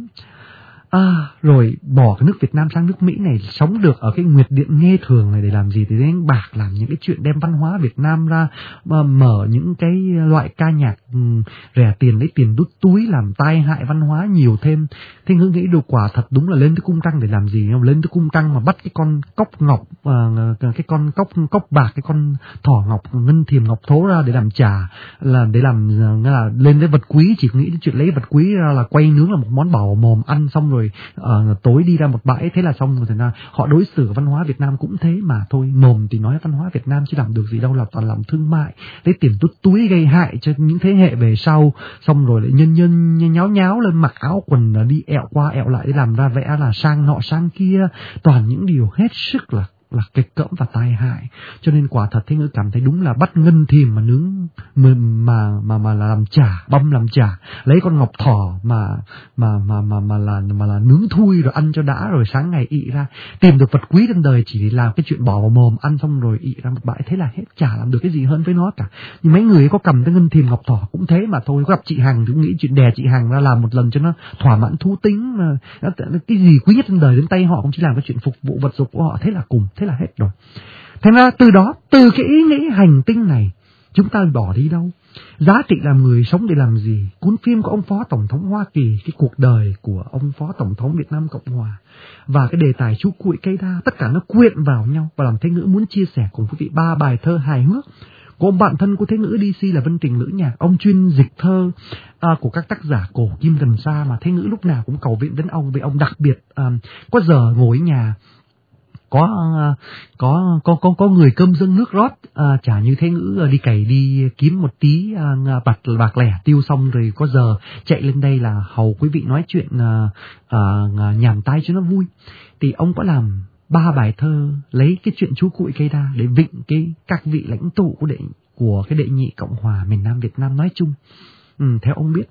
À, rồi bỏ cái nước Việt Nam sang nước Mỹ này, sống được ở cái nguyệt điện nghe thường này để làm gì? Thì đánh bạc, làm những cái chuyện đem văn hóa Việt Nam ra, mà mở những cái loại ca nhạc um, rẻ tiền, lấy tiền đút túi, làm tai hại văn hóa nhiều thêm. Thế ngữ nghĩ đồ quả thật đúng là lên tới cung trăng để làm gì? Lên tới cung trăng mà bắt cái con cóc ngọc, uh, cái con cóc cóc bạc, cái con thỏ ngọc, ngân thiềm ngọc thố ra để làm trà, là để làm uh, là lên tới vật quý, chỉ nghĩ đến chuyện lấy vật quý ra là quay nướng là một món bảo mồm ăn xong rồi uh, tối đi ra một bãi, thế là xong rồi. Thế nào họ đối xử văn hóa Việt Nam cũng thế mà thôi, mồm thì nói văn hóa Việt Nam chứ làm được gì đâu, là toàn làm thương mại, lấy tiền đút túi gây hại cho những thế hệ về sau, xong rồi lại nhân nhân nháo nháo lên mặc áo quần đi ẹo qua ẹo lại để làm ra vẻ là sang nọ sang kia, toàn những điều hết sức là là kịch cỡm và tai hại. Cho nên quả thật Thế Ngữ cảm thấy đúng là bắt ngân thiềm mà nướng mà mà mà, mà là làm chả, băm làm chả, lấy con ngọc thỏ mà mà mà mà mà là mà là nướng thui rồi ăn cho đã, rồi sáng ngày ị ra, tìm được vật quý trên đời chỉ để làm cái chuyện bỏ vào mồm ăn xong rồi ị ra một bãi, thế là hết, chả làm được cái gì hơn với nó cả. Nhưng mấy người ấy có cầm cái ngân thiềm ngọc thỏ cũng thế mà thôi. Có gặp chị Hằng cũng nghĩ chuyện đè chị Hằng ra làm một lần cho nó thỏa mãn thú tính, mà cái gì quý nhất trên đời đến tay họ cũng chỉ làm cái chuyện phục vụ vật dục của họ, thế là cùng, thế là hết rồi. Thế ra từ đó, từ cái ý nghĩ hành tinh này chúng ta bỏ đi đâu? Giá trị làm người sống để làm gì? Cuốn phim của ông Phó Tổng thống Hoa Kỳ, cái cuộc đời của ông Phó Tổng thống Việt Nam Cộng Hòa, và cái đề tài chú cuội cây đa, tất cả nó quyện vào nhau và làm Thế Ngữ muốn chia sẻ cùng quý vị ba bài thơ hài hước của ông bạn thân của Thế Ngữ đê xê là Vân Trình Lữ Nhạc. Ông chuyên dịch thơ à, của các tác giả cổ kim gần xa mà Thế Ngữ lúc nào cũng cầu viện đến ông, vì ông đặc biệt à, có giờ ngồi ở nhà có có có có có người cơm dâng nước rót, à, chả như Thế Ngữ đi cày đi kiếm một tí à, bạc bạc lẻ tiêu xong rồi có giờ chạy lên đây là hầu quý vị nói chuyện à, à, nhảm tai cho nó vui. Thì ông có làm ba bài thơ lấy cái chuyện chú cuội cây đa để vịnh cái các vị lãnh tụ của đệ của cái đệ nhị Cộng hòa miền Nam Việt Nam nói chung. Ừ, theo ông biết,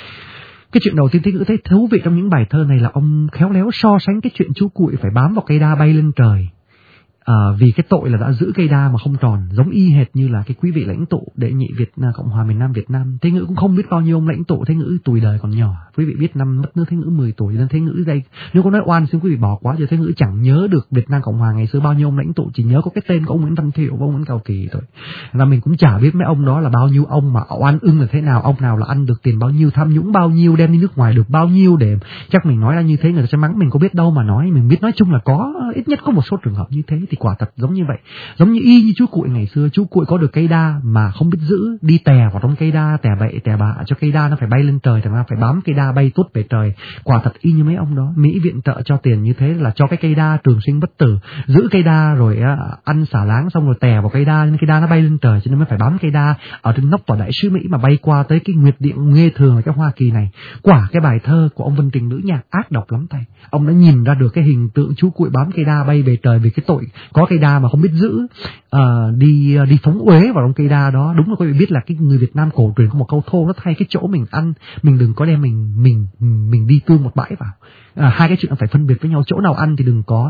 cái chuyện đầu tiên Thế Ngữ thấy thú vị trong những bài thơ này là ông khéo léo so sánh cái chuyện chú cuội phải bám vào cây đa bay lên trời, à, vì cái tội là đã giữ cây đa mà không tròn, giống y hệt như là cái quý vị lãnh tụ đệ nhị Việt Cộng hòa miền Nam Việt Nam. Thế Ngữ cũng không biết bao nhiêu ông lãnh tụ, Thế Ngữ tuổi đời còn nhỏ, quý vị biết năm mất nước Thế Ngữ mười tuổi, nên Thế Ngữ đây nếu có nói oan xin quý vị bỏ quá, giờ Thế Ngữ chẳng nhớ được Việt Nam Cộng hòa ngày xưa bao nhiêu ông lãnh tụ, chỉ nhớ có cái tên của ông Nguyễn Văn Thiệu và ông Nguyễn Cao Kỳ thôi. Là mình cũng chả biết mấy ông đó là bao nhiêu ông, mà oan ưng là thế nào, ông nào là ăn được tiền bao nhiêu, tham nhũng bao nhiêu, đem đi nước ngoài được bao nhiêu, để chắc mình nói ra như thế người ta sẽ mắng mình, có biết đâu mà nói. Mình biết nói chung là có ít nhất có một số trường hợp như thế, thì quả thật giống như vậy, giống như y như chú cuội ngày xưa. Chú cuội có được cây đa mà không biết giữ, đi tè vào trong cây đa, tè bậy tè bạ cho cây đa nó phải bay lên trời, thằng ra phải bám cây đa bay tốt về trời. Quả thật y như mấy ông đó. Mỹ viện trợ cho tiền như thế là cho cái cây đa trường sinh bất tử, giữ cây đa rồi á, ăn xả láng xong rồi tè vào cây đa, nên cây đa nó bay lên trời, cho nên mới phải bám cây đa ở trên nóc tòa đại sứ Mỹ mà bay qua tới cái nguyệt điện nghe thường là cái Hoa Kỳ này. Quả cái bài thơ của ông Vân Trình Lữ Nhạc ác độc lắm thầy. Ông đã nhìn ra được cái hình tượng chú cuội bám cây đa bay về trời vì cái tội có cây đa mà không biết giữ, uh, đi đi phóng uế vào trong cây đa đó. Đúng là quý vị biết là cái người Việt Nam cổ truyền có một câu thô, nó thay cái chỗ mình ăn, mình đừng có đem mình mình mình đi tương một bãi vào. À, hai cái chuyện phải phân biệt với nhau. Chỗ nào ăn thì đừng có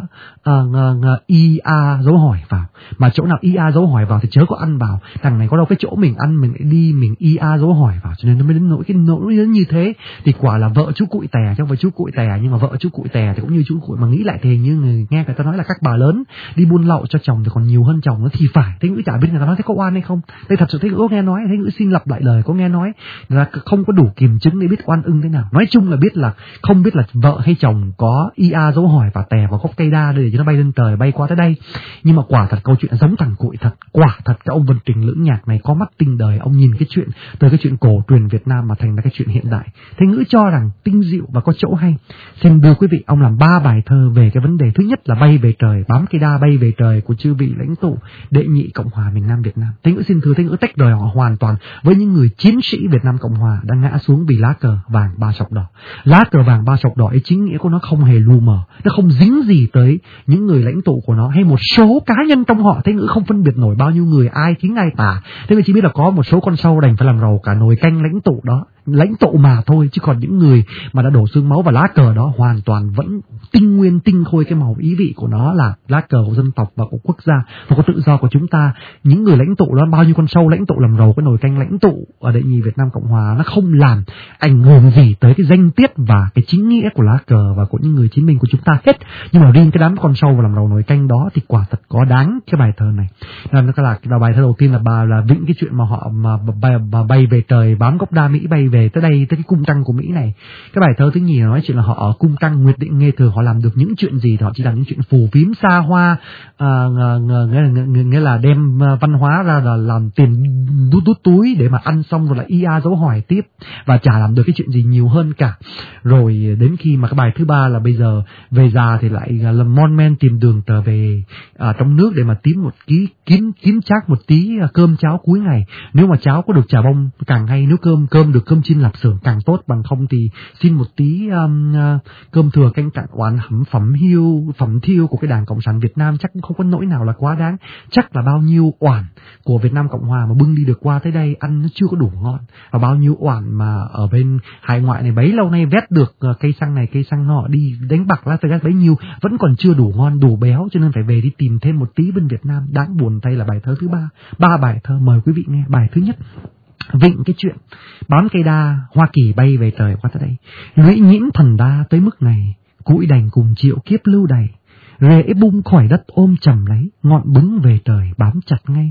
uh, i a dấu hỏi vào, mà chỗ nào i a dấu hỏi vào thì chớ có ăn vào. Thằng này có đâu cái chỗ mình ăn mình lại đi mình i a dấu hỏi vào, cho nên nó mới đến nỗi cái nỗi đến như thế. Thì quả là vợ chú cuội tè chứ không phải chú cuội tè, nhưng mà vợ chú cuội tè thì cũng như chú cuội, mà nghĩ lại thì như người nghe người ta nói là các bà lớn đi buôn lậu cho chồng thì còn nhiều hơn chồng nó thì phải. Thế Ngữ chả biết người ta nói thế có oan hay không. Đây thật sự Thế Ngữ có nghe nói, Thế Ngữ xin lặp lại lời có nghe nói là không có đủ kiểm chứng để biết oan ưng thế nào. Nói chung là biết là không biết là vợ hay chồng có i a dấu hỏi và tè vào gốc cây đa để cho nó bay lên trời, bay qua tới đây. Nhưng mà quả thật câu chuyện giống thằng cuội thật. Quả thật cái ông Vân Trình Lữ Nhạc này có mắt tinh đời, ông nhìn cái chuyện từ cái chuyện cổ truyền Việt Nam mà thành ra cái chuyện hiện đại. Thế Ngữ cho rằng tinh diệu và có chỗ hay. Xin đưa quý vị, ông làm ba bài thơ về cái vấn đề thứ nhất là bay về trời, bám cây đa bay về trời của chư vị lãnh tụ đệ nhị Cộng hòa miền Nam Việt Nam. Thế Ngữ xin thưa Thế Ngữ tách rời họ hoàn toàn với những người chiến sĩ Việt Nam Cộng hòa đã ngã xuống vì lá cờ vàng ba sọc đỏ. Lá cờ vàng ba sọc đỏ ấy chính nghĩa của nó không hề lu mờ, nó không dính gì tới những người lãnh tụ của nó hay một số cá nhân trong họ. Thế ngữ không phân biệt nổi bao nhiêu người ai chính ai tà. Thế ngữ chỉ biết là có một số con sâu đành phải làm rầu cả nồi canh lãnh tụ đó, lãnh tụ mà thôi, chứ còn những người mà đã đổ xương máu và lá cờ đó hoàn toàn vẫn tinh nguyên tinh khôi cái màu ý vị của nó là lá cờ của dân tộc và của quốc gia và của tự do của chúng ta. Những người lãnh tụ đó, bao nhiêu con sâu lãnh tụ làm rầu cái nồi canh lãnh tụ ở đệ nhị Việt Nam Cộng Hòa, nó không làm ảnh hưởng gì tới cái danh tiết và cái chính nghĩa của lá cờ và của những người chiến binh của chúng ta hết. Nhưng mà riêng cái đám con sâu và làm rầu nồi canh đó thì quả thật có đáng cái bài thơ này. Nên nó là cái bài thơ đầu tiên là bà là vĩnh cái chuyện mà họ mà bay, mà bay về trời bám gốc đa Mỹ bay về tới đây tới cái cung trăng của Mỹ này. Cái bài thơ thứ nhì nói chuyện là họ ở cung trăng Nguyệt Định Nghe Thường họ làm được những chuyện gì, họ chỉ làm những chuyện phù phiếm xa hoa, à, nghĩa là đem văn hóa ra là làm tiền đút đút túi để mà ăn xong rồi lại ia dấu hỏi tiếp và chả làm được cái chuyện gì nhiều hơn cả. Rồi đến khi mà cái bài thứ ba là bây giờ về già thì lại là mon men tìm đường trở về à, trong nước để mà tím một ký kiếm kiếm chác một tí cơm cháo cuối ngày. Nếu mà cháo có được chả bông càng hay, nếu cơm cơm được cơm chiên lạp xưởng càng tốt, bằng không thì xin một tí um, uh, cơm thừa canh cạn oán hẩm phẩm hiu phẩm thiêu của cái Đảng Cộng sản Việt Nam chắc cũng không có nỗi nào là quá đáng. Chắc là bao nhiêu oản của Việt Nam Cộng Hòa mà bưng đi được qua tới đây ăn nó chưa có đủ ngon, và bao nhiêu oản mà ở bên hải ngoại này bấy lâu nay vét được uh, cây xăng này cây xăng nọ đi đánh bạc Las Vegas bấy nhiêu vẫn còn chưa đủ ngon đủ béo, cho nên phải về đi tìm thêm một tí bên Việt Nam. Đáng buồn thay là bài thơ thứ ba. Ba bài thơ mời quý vị nghe. Bài thứ nhất, vịnh cái chuyện bám cây đa Hoa Kỳ bay về trời qua tới đây, lũy nhiễm thần đa tới mức này, cụi đành cùng triệu kiếp lưu đầy, rễ bung khỏi đất ôm chầm lấy, ngọn bứng về trời bám chặt ngay,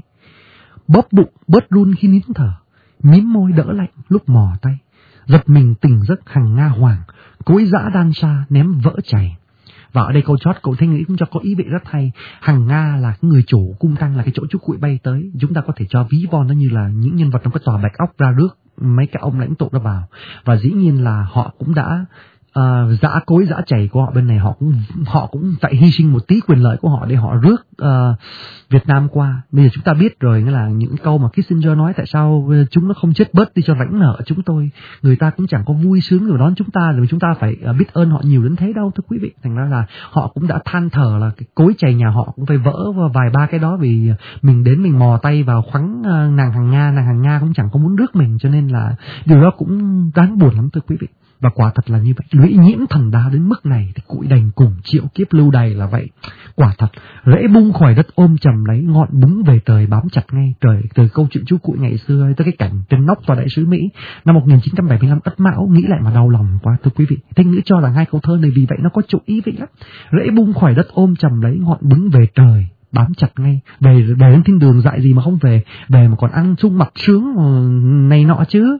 bóp bụng bớt run khi nín thở, mím môi đỡ lạnh lúc mò tay, giật mình tỉnh giấc hằng Nga hoàng, cối dã đan xa ném vỡ chảy. Và ở đây câu chót cậu Thanh nghĩ cũng cho có ý vị rất hay. Hằng Nga là cái người chủ cung trăng, là cái chỗ chú cuội bay tới. Chúng ta có thể cho ví von nó như là những nhân vật trong cái tòa bạch ốc ra rước mấy cái ông lãnh tụ đó vào. Và dĩ nhiên là họ cũng đã uh, dã cối dã chảy của họ bên này, họ cũng họ cũng phải hy sinh một tí quyền lợi của họ để họ rước uh, Việt Nam qua. Bây giờ chúng ta biết rồi, nghĩa là những câu mà Kissinger nói tại sao chúng nó không chết bớt đi cho rảnh nợ chúng tôi, người ta cũng chẳng có vui sướng rồi đón chúng ta, rồi chúng ta phải uh, biết ơn họ nhiều đến thế đâu thưa quý vị. Thành ra là họ cũng đã than thở là cái cối chày nhà họ cũng phải vỡ vài ba cái đó, vì mình đến mình mò tay vào khoắn uh, nàng Hằng Nga, nàng Hằng Nga cũng chẳng có muốn rước mình, cho nên là điều đó cũng đáng buồn lắm thưa quý vị. Và quả thật là như vậy, lũy nhiễm thần đá đến mức này thì cụi đành cùng triệu kiếp lưu đầy là vậy. Quả thật, rễ bung khỏi đất ôm chầm lấy, ngọn búng về trời bám chặt ngay. Trời, từ câu chuyện chú cụi ngày xưa tới cái cảnh trên nóc tòa đại sứ Mỹ năm một nghìn chín trăm bảy mươi lăm Ất Mão, nghĩ lại mà đau lòng quá thưa quý vị. Thanh ngữ cho là hai câu thơ này vì vậy nó có chỗ ý vị lắm. Rễ bung khỏi đất ôm chầm lấy, ngọn búng về trời bám chặt ngay. Về về đến thiên đường dại gì mà không về, về mà còn ăn sung mặc sướng này nọ chứ.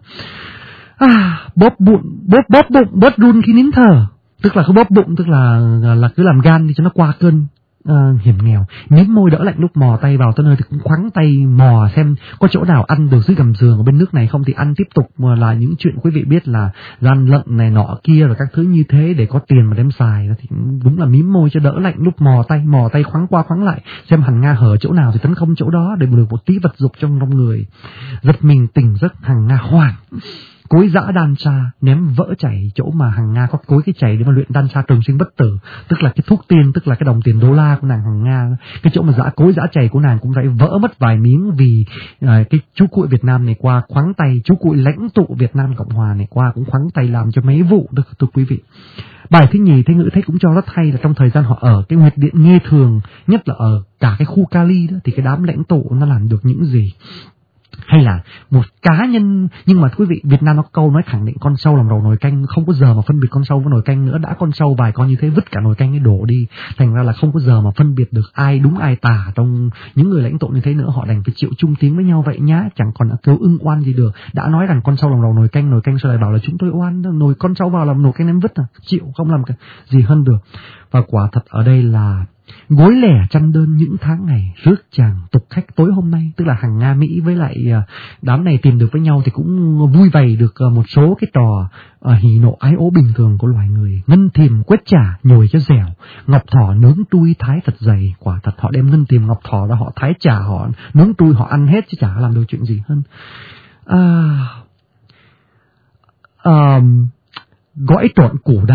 À, bóp bụng, bóp bóp bụng, bớt run khi nín thở. Tức là cứ bóp bụng, tức là là cứ làm gan đi cho nó qua cơn uh, hiểm nghèo. Mím môi đỡ lạnh lúc mò tay vào tới nơi thì cũng khoáng tay mò xem có chỗ nào ăn được dưới gầm giường ở bên nước này không, thì ăn tiếp tục. Mà là những chuyện quý vị biết là gian lận này nọ kia rồi các thứ như thế để có tiền mà đem xài, thì đúng là mím môi cho đỡ lạnh lúc mò tay mò tay khoáng qua khoáng lại xem Hằng Nga hở chỗ nào thì tấn công chỗ đó để được một tí vật dục trong trong người. Giật mình tỉnh giấc Hằng Nga hoàng, cối dã đan xa ném vỡ chảy, chỗ mà Hằng Nga có cối cái chảy để mà luyện đan xa trường sinh bất tử, tức là cái thuốc tiên, tức là cái đồng tiền đô la của nàng Hằng Nga. Cái chỗ mà dã cối dã chảy của nàng cũng phải vỡ mất vài miếng vì uh, cái chú cuội Việt Nam này qua khoáng tay, chú cuội lãnh tụ Việt Nam Cộng Hòa này qua cũng khoáng tay làm cho mấy vụ được thưa quý vị. Bài thứ nhì Thế Ngữ thấy cũng cho rất hay là trong thời gian họ ở cái Nguyệt Điện Nghe Thường, nhất là ở cả cái khu Cali đó, thì cái đám lãnh tụ nó làm được những gì. Hay là một cá nhân, nhưng mà quý vị, Việt Nam nó có câu nói khẳng định con sâu làm đầu nồi canh, không có giờ mà phân biệt con sâu với nồi canh nữa. Đã con sâu vài con như thế vứt cả nồi canh ấy đổ đi, thành ra là không có giờ mà phân biệt được ai đúng ai tà trong những người lãnh tụ như thế nữa. Họ đành phải chịu chung tiếng với nhau vậy nhá, chẳng còn kêu ưng oan gì được. Đã nói rằng con sâu làm đầu nồi canh, nồi canh sao lại bảo là chúng tôi oan, nồi con sâu vào làm nồi canh em vứt à, chịu không làm gì hơn được. Và quả thật ở đây là gối lẻ chăn đơn những tháng ngày, rước chàng tục khách tối hôm nay. Tức là Hằng Nga Mỹ với lại đám này tìm được với nhau thì cũng vui vầy được một số cái trò hỉ nộ ái ố bình thường của loài người. Ngân thìm quét chả nhồi cho dẻo, ngọc thỏ nướng trui thái thật dày. Quả thật họ đem ngân thìm ngọc thỏ ra họ thái chả, họ nướng trui họ ăn hết chứ chả làm được chuyện gì hơn. À, à, gõi trộn củ đa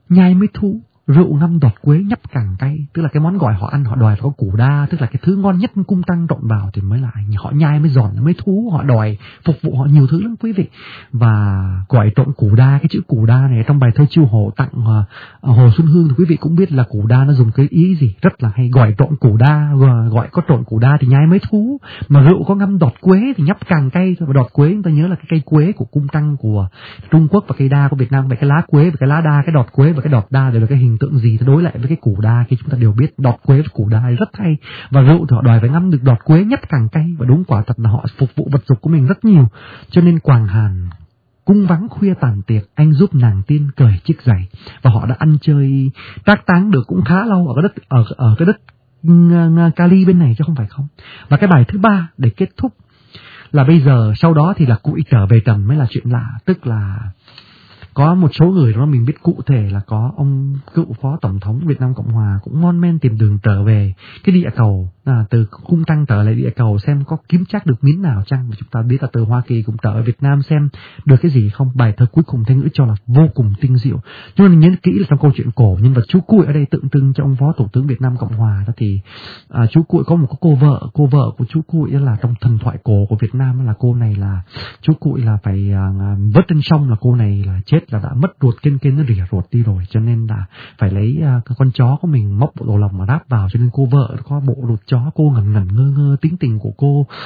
nhai mới thú, rượu ngâm đọt quế nhấp càng cay. Tức là cái món gọi họ ăn họ đòi có củ đa, tức là cái thứ ngon nhất cung tăng trộn vào thì mới là họ nhai mới giòn mới thú, họ đòi phục vụ họ nhiều thứ lắm quý vị. Và gọi trộn củ đa, cái chữ củ đa này trong bài thơ Chiêu Hồ tặng uh, Hồ Xuân Hương thì quý vị cũng biết là củ đa nó dùng cái ý gì rất là hay. Gọi trộn củ đa, gọi có trộn củ đa thì nhai mới thú, mà rượu có ngâm đọt quế thì nhấp càng cay. Và đọt quế chúng ta nhớ là cái cây quế của cung tăng của Trung Quốc và cây đa của Việt Nam. Vậy cái lá quế và cái lá đa, cái đọt quế và cái đọt đa đều là cái hình tượng gì đối lại với cái củ đa khi chúng ta đều biết đọt quế với củ đa rất hay. Và rượu thì họ đòi phải ngâm được đọt quế nhấp càng cay, và đúng quả thật là họ phục vụ vật dục của mình rất nhiều. Cho nên Quảng Hàn cung vắng khuya tàn tiệc, anh giúp nàng tiên cởi chiếc giày. Và họ đã ăn chơi trác táng được cũng khá lâu ở cái đất ở ở cái đất Cali bên này chứ không phải không. Và cái bài thứ ba để kết thúc là bây giờ sau đó thì là Cụi trở về trần mới là chuyện lạ. Tức là có một số người đó mình biết cụ thể là có ông cựu phó tổng thống Việt Nam Cộng Hòa cũng ngon men tìm đường trở về cái địa cầu, à, từ cung tăng trở lại địa cầu xem có kiếm chắc được miếng nào chăng. Và chúng ta biết là từ Hoa Kỳ cũng trở về Việt Nam xem được cái gì không. Bài thơ cuối cùng Thanh Ngữ cho là vô cùng tinh diệu. Nhưng mà nhớ kỹ là trong câu chuyện cổ, nhân vật chú Cụi ở đây tượng trưng cho ông phó thủ tướng Việt Nam Cộng Hòa đó. Thì à, chú Cụi có một cô vợ, cô vợ của chú Cụi là trong thần thoại cổ của Việt Nam là cô này là chú Cụi là phải à, vớt trên sông, là cô này là chết là đã mất ruột, kên kên nó rỉa ruột đi rồi, cho nên là phải lấy uh, cái con chó của mình móc bộ đồ lòng mà đáp vào. Cho nên cô vợ có bộ ruột chó, cô ngẩn ngẩn ngơ ngơ, tính tình của cô uh,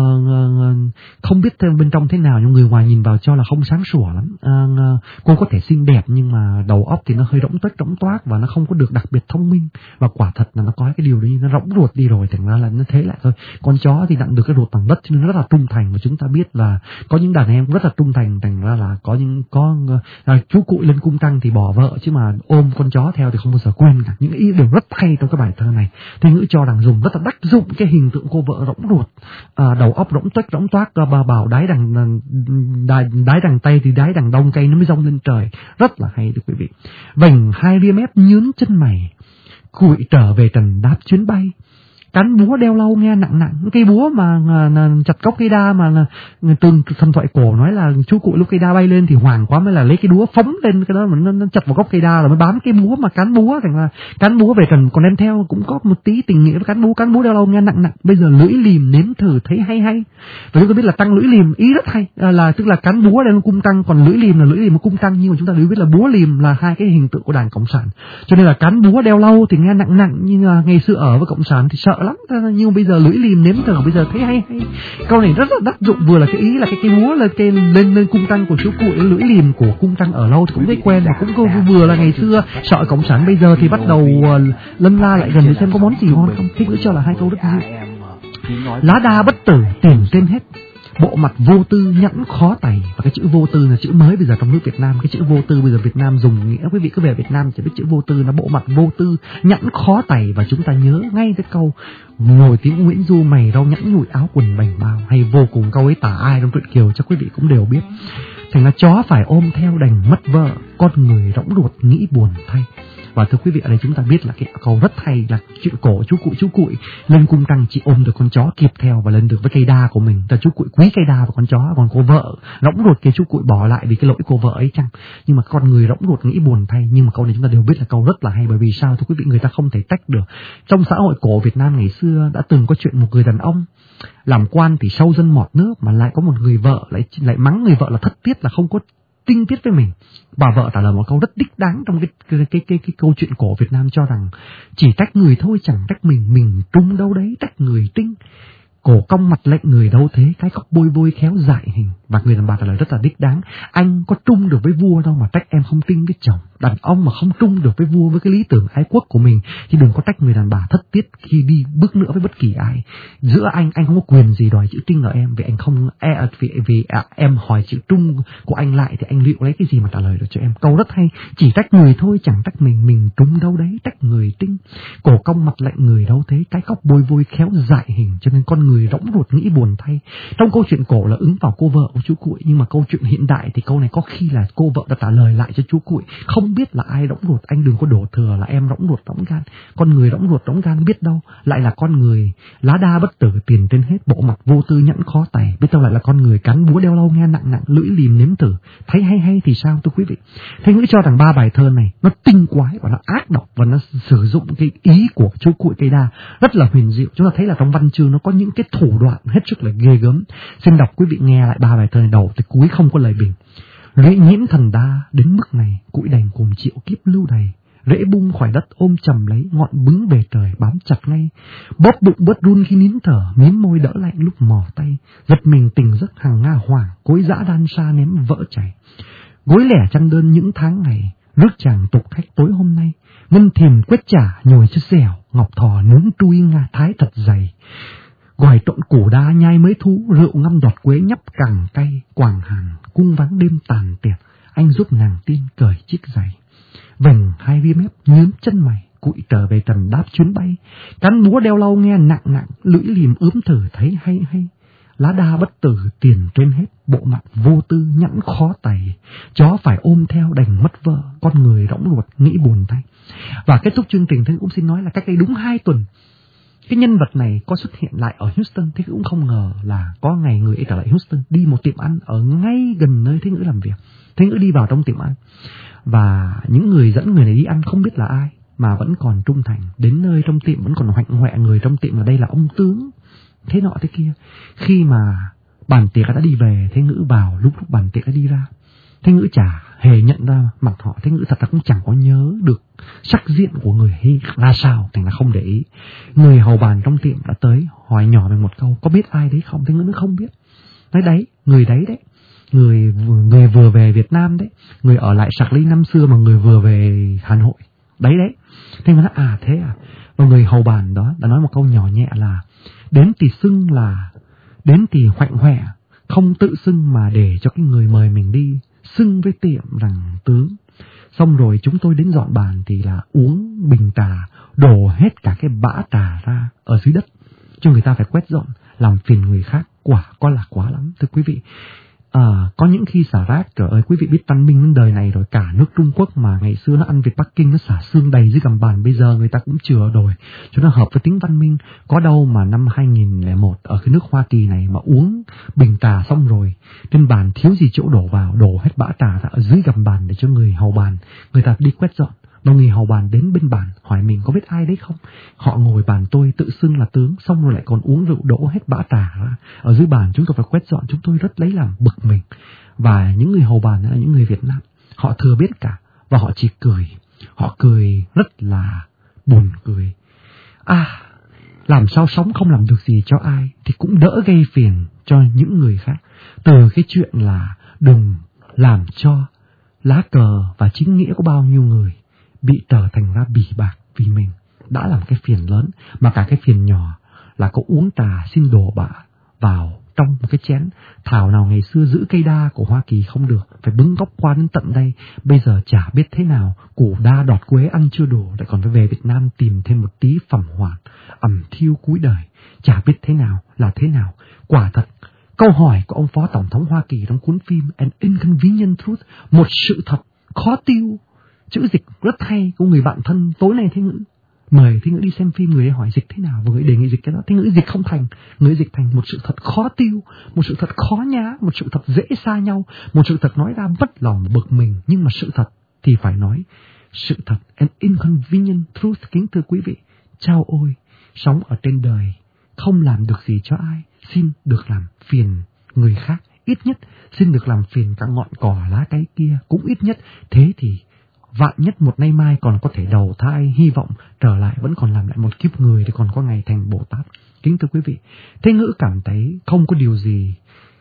uh, không biết bên trong thế nào, nhưng người ngoài nhìn vào cho là không sáng sủa lắm. Uh, uh, cô có thể xinh đẹp nhưng mà đầu óc thì nó hơi rỗng tuếch rỗng toác và nó không có được đặc biệt thông minh. Và quả thật là nó có cái điều đấy, nó rỗng ruột đi rồi, thành ra là nó thế lại thôi. Con chó thì đặng được cái ruột bằng đất cho nên nó rất là trung thành, và chúng ta biết là có những đàn em rất là trung thành, thành ra là có những có uh, chú Cụi lên cung tăng thì bỏ vợ chứ mà ôm con chó theo thì không bao giờ quên cả. Những ý đều rất hay trong cái bài thơ này. Thanh Ngữ cho rằng dùng rất là đắc dụng cái hình tượng cô vợ rỗng ruột, à, đầu óc rỗng tuếch rỗng toác, bà bảo đái đằng đái, đái đằng tây thì đái đằng đông, cây nó mới rong lên trời, rất là hay thưa quý vị. Vành hai ria mép nhướn chân mày, Cụi trở về trần đáp chuyến bay, cán búa đeo lau nghe nặng nặng. Cây búa mà, mà, mà chặt gốc cây đa mà từ thần thoại cổ nói là chú Cụi lúc cây đa bay lên thì hoàng quá mới là lấy cái đúa phóng lên cái đó mà nó, nó chặt vào gốc cây đa rồi mới bám cái búa mà cán búa, thành là cán búa về trần còn đem theo cũng có một tí tình nghĩa với cán búa. Cán búa đeo lau nghe nặng nặng, bây giờ lưỡi liềm nếm thử thấy hay hay. Và chúng ta biết là tăng lưỡi liềm ý rất hay, à, là tức là cán búa đeo cung tăng, còn lưỡi liềm là lưỡi liềm cung tăng. Nhưng mà chúng ta đều biết là búa liềm là hai cái hình tượng của Đảng Cộng sản, cho nên là cán búa đeo lau thì nghe nặng nặng, nhưng mà ngày xưa ở với Cộng sản thì sợ lắm. Nhưng bây giờ lưỡi liềm nếm thử bây giờ thấy hay hay. Câu này rất là đắc dụng, vừa là cái ý là cái cái búa là cái lên lên cung tăng của chú Cụi, lưỡi liềm của cung tăng ở lâu thì cũng thấy quen, và cũng vừa, vừa là ngày xưa sợ Cộng sản, bây giờ thì bắt đầu uh, lâm la lại gần để xem có món gì ngon không. Thế cứ cho là hai câu rất dịu. Lá đa bất tử tiền tên hết, bộ mặt vô tư nhẫn khó tày. Và cái chữ vô tư là chữ mới bây giờ trong nước Việt Nam. Cái chữ vô tư bây giờ Việt Nam dùng nghĩa, quý vị cứ về Việt Nam chỉ biết chữ vô tư là bộ mặt vô tư nhẫn khó tày. Và chúng ta nhớ ngay cái câu nổi tiếng Nguyễn Du mày rau nhẵn nhụi áo quần bành bao, hay vô cùng câu ấy tả ai trong truyện Kiều cho quý vị cũng đều biết. Thành là chó phải ôm theo đành mất vợ, con người rỗng ruột nghĩ buồn thay. Và thưa quý vị, ở đây chúng ta biết là cái câu rất hay là chuyện cổ chú Cụi. Chú Cụi lên cung tăng chỉ ôm được con chó kịp theo và lên được với cây đa của mình. Ta chú Cụi quý cây đa và con chó, còn cô vợ rỗng ruột kia chú Cụi bỏ lại vì cái lỗi cô vợ ấy chăng. Nhưng mà con người rỗng ruột nghĩ buồn thay. Nhưng mà câu này chúng ta đều biết là câu rất là hay, bởi vì sao thưa quý vị, người ta không thể tách được. Trong xã hội cổ Việt Nam ngày xưa đã từng có chuyện một người đàn ông làm quan thì sâu dân mọt nước, mà lại có một người vợ lại lại mắng người vợ là thất tiết, là không có tinh tiết với mình. Bà vợ trả lời một câu rất đích đáng trong cái cái, cái cái cái câu chuyện cổ Việt Nam, cho rằng chỉ trách người thôi chẳng trách mình, mình trung đâu đấy trách người tinh. Cổ cong mặt lệnh người đâu thế, cái cọc bôi bôi khéo dại hình. Và người đàn bà trả lời rất là đích đáng: anh có trung được với vua đâu mà trách em không tinh với chồng. Đàn ông mà không trung được với vua, với cái lý tưởng ái quốc của mình, thì đừng có trách người đàn bà thất tiết khi đi bước nữa với bất kỳ ai. Giữa anh, anh không có quyền gì đòi chữ tinh ở em, vì anh không e, vì, vì à, em hỏi chữ trung của anh lại thì anh liệu lấy cái gì mà trả lời được cho em. Câu rất hay: chỉ trách người thôi chẳng trách mình, mình trung đâu đấy trách người tinh. Cổ cong mặt lệnh người đâu thế, cái cọc bôi vôi khéo dại hình. Cho nên con người rỗng ruột nghĩ buồn thay. Trong câu chuyện cổ là ứng vào cô vợ của chú Cuội, nhưng mà câu chuyện hiện đại thì câu này có khi là cô vợ đã trả lời lại cho chú Cuội. Không biết là ai rỗng ruột, anh đừng có đổ thừa là em rỗng ruột rỗng gan. Con người rỗng ruột rỗng gan biết đâu lại là con người lá đa bất tử, tiền trên hết, bộ mặt vô tư nhẫn khó tày. Biết đâu lại là con người cán búa đeo lau nghe nặng nặng, lưỡi liềm nếm thử. Thấy hay hay thì sao thưa quý vị? Thế Ngữ cho rằng ba bài thơ này nó tinh quái và nó ác độc, và nó sử dụng cái ý của chú Cuội cây đa rất là huyền diệu. Chúng ta thấy là trong văn chương nó có những cái thủ đoạn hết sức là ghê gớm. Xin đọc quý vị nghe lại ba bài thơ này, đầu tới cuối không có lời bình. Lũy nhiễm thần đa đến mức này, Cuội đành cùng chịu kiếp lưu đầy. Rễ bung khỏi đất ôm chầm lấy, ngọn bứng bề trời bám chặt ngay. Bóp bụng bớt run khi nín thở, mím môi đỡ lạnh lúc mò tay. Giật mình tỉnh giấc hàng nga hoàng, cối dã đan sa ném vỡ chảy. Gối lẻ chăn đơn những tháng ngày, rước chàng tục khách tối hôm nay. Ngân thiềm quét trả nhồi chất dẻo, ngọc thò nướng trui nga thái thật dày. Gỏi trộn củ đá nhai mới thú, rượu ngâm đọt quế nhấp càng cay. Quảng hàn cung vắng đêm tàn tiệt, anh giúp nàng tiên cởi chiếc giày. Vành hai viêm mép nhớm chân mày, Cuội trở về trần đáp chuyến bay. Cán búa đeo lau nghe nặng nặng, lưỡi liềm ướm thử thấy hay hay. Lá đa bất tử tiền trên hết, bộ mặt vô tư nhẫn khó tày. Chó phải ôm theo đành mất vợ, con người rỗng ruột nghĩ buồn thay. Và kết thúc chương trình, Thế cũng xin nói là cách đây đúng hai tuần, cái nhân vật này có xuất hiện lại ở Houston. Thế cũng không ngờ là có ngày người ấy trở lại Houston, đi một tiệm ăn ở ngay gần nơi Thế Ngữ làm việc. Thế Ngữ đi vào trong tiệm ăn, và những người dẫn người này đi ăn không biết là ai, mà vẫn còn trung thành. Đến nơi trong tiệm vẫn còn hoạnh hoẹ người trong tiệm là đây là ông tướng thế nọ thế kia. Khi mà bàn tiệc đã đi về, Thế Ngữ vào lúc lúc bàn tiệc đã đi ra. Thế Ngữ chả hề nhận ra mặt họ. Thế Ngữ thật là cũng chẳng có nhớ được sắc diện của người hay ra sao, thành là không để ý. Người hầu bàn trong tiệm đã tới hỏi nhỏ mình một câu, có biết ai đấy không? Thế Ngữ nó không biết. Nói đấy, người đấy đấy, người người vừa về Việt Nam đấy, người ở lại Sạc Ly năm xưa mà người vừa về Hà Nội đấy đấy. Thế Ngữ nói à thế à. Và người hầu bàn đó đã nói một câu nhỏ nhẹ là đến thì xưng là đến thì hoạnh hoẹ, không tự xưng mà để cho cái người mời mình đi xưng với tiệm rằng tướng. Xong rồi chúng tôi đến dọn bàn thì là uống bình trà, đổ hết cả cái bã trà ra ở dưới đất cho người ta phải quét dọn, làm phiền người khác. Quả có là quá lắm thưa quý vị. À, có những khi xả rác, trời ơi quý vị biết văn minh đến đời này rồi, cả nước Trung Quốc mà ngày xưa nó ăn Việt Bắc Kinh nó xả xương đầy dưới gầm bàn, bây giờ người ta cũng chừa đổi cho nó hợp với tính văn minh. Có đâu mà năm hai nghìn lẻ một ở cái nước Hoa Kỳ này mà uống bình trà xong rồi trên bàn thiếu gì chỗ đổ vào, đổ hết bã trà ra ở dưới gầm bàn để cho người hầu bàn người ta đi quét dọn. Và người hầu bàn đến bên bàn hỏi mình có biết ai đấy không. Họ ngồi bàn tôi tự xưng là tướng, xong rồi lại còn uống rượu đổ hết bã trà ra ở dưới bàn, chúng tôi phải quét dọn. Chúng tôi rất lấy làm bực mình. Và những người hầu bàn là những người Việt Nam, họ thừa biết cả và họ chỉ cười. Họ cười rất là buồn cười. À, làm sao sống không làm được gì cho ai thì cũng đỡ gây phiền cho những người khác. Từ cái chuyện là đừng làm cho lá cờ và chính nghĩa của bao nhiêu người bị trở thành ra bỉ bạc vì mình đã làm cái phiền lớn, mà cả cái phiền nhỏ là có uống trà xin đổ bã vào trong một cái chén. Thảo nào ngày xưa giữ cây đa của Hoa Kỳ không được, phải bứng góc qua đến tận đây. Bây giờ chả biết thế nào, củ đa đọt quế ăn chưa đủ, lại còn phải về Việt Nam tìm thêm một tí phẩm hoạn, ẩm thiêu cuối đời. Chả biết thế nào là thế nào. Quả thật, câu hỏi của ông Phó Tổng thống Hoa Kỳ trong cuốn phim An Inconvenient Truth, một sự thật khó tiêu, chữ dịch rất hay của người bạn thân tối nay Thế Ngữ mời Thế Ngữ đi xem phim, người ấy hỏi dịch thế nào và người đề nghị dịch cái đó. Thế Ngữ dịch không thành, người ấy dịch thành một sự thật khó tiêu, một sự thật khó nhá, một sự thật dễ xa nhau, một sự thật nói ra bất lòng bực mình, nhưng mà sự thật thì phải nói sự thật. An inconvenient truth. Kính thưa quý vị, chao ôi, sống ở trên đời không làm được gì cho ai, xin được làm phiền người khác, ít nhất xin được làm phiền cả ngọn cỏ lá cái kia cũng ít nhất. Thế thì vạn nhất một nay mai còn có thể đầu thai, hy vọng trở lại vẫn còn làm lại một kiếp người để còn có ngày thành Bồ Tát. Kính thưa quý vị, Thế Ngữ cảm thấy không có điều gì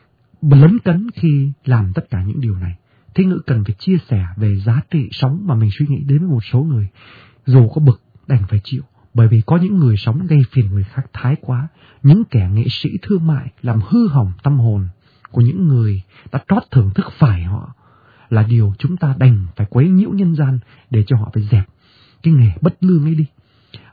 lấn cấn khi làm tất cả những điều này. Thế Ngữ cần phải chia sẻ về giá trị sống mà mình suy nghĩ đến với một số người. Dù có bực đành phải chịu, bởi vì có những người sống gây phiền người khác thái quá. Những kẻ nghệ sĩ thương mại làm hư hỏng tâm hồn của những người đã trót thưởng thức phải họ, là điều chúng ta đành phải quấy nhiễu nhân gian để cho họ phải dẹp cái nghề bất lương ấy đi. Và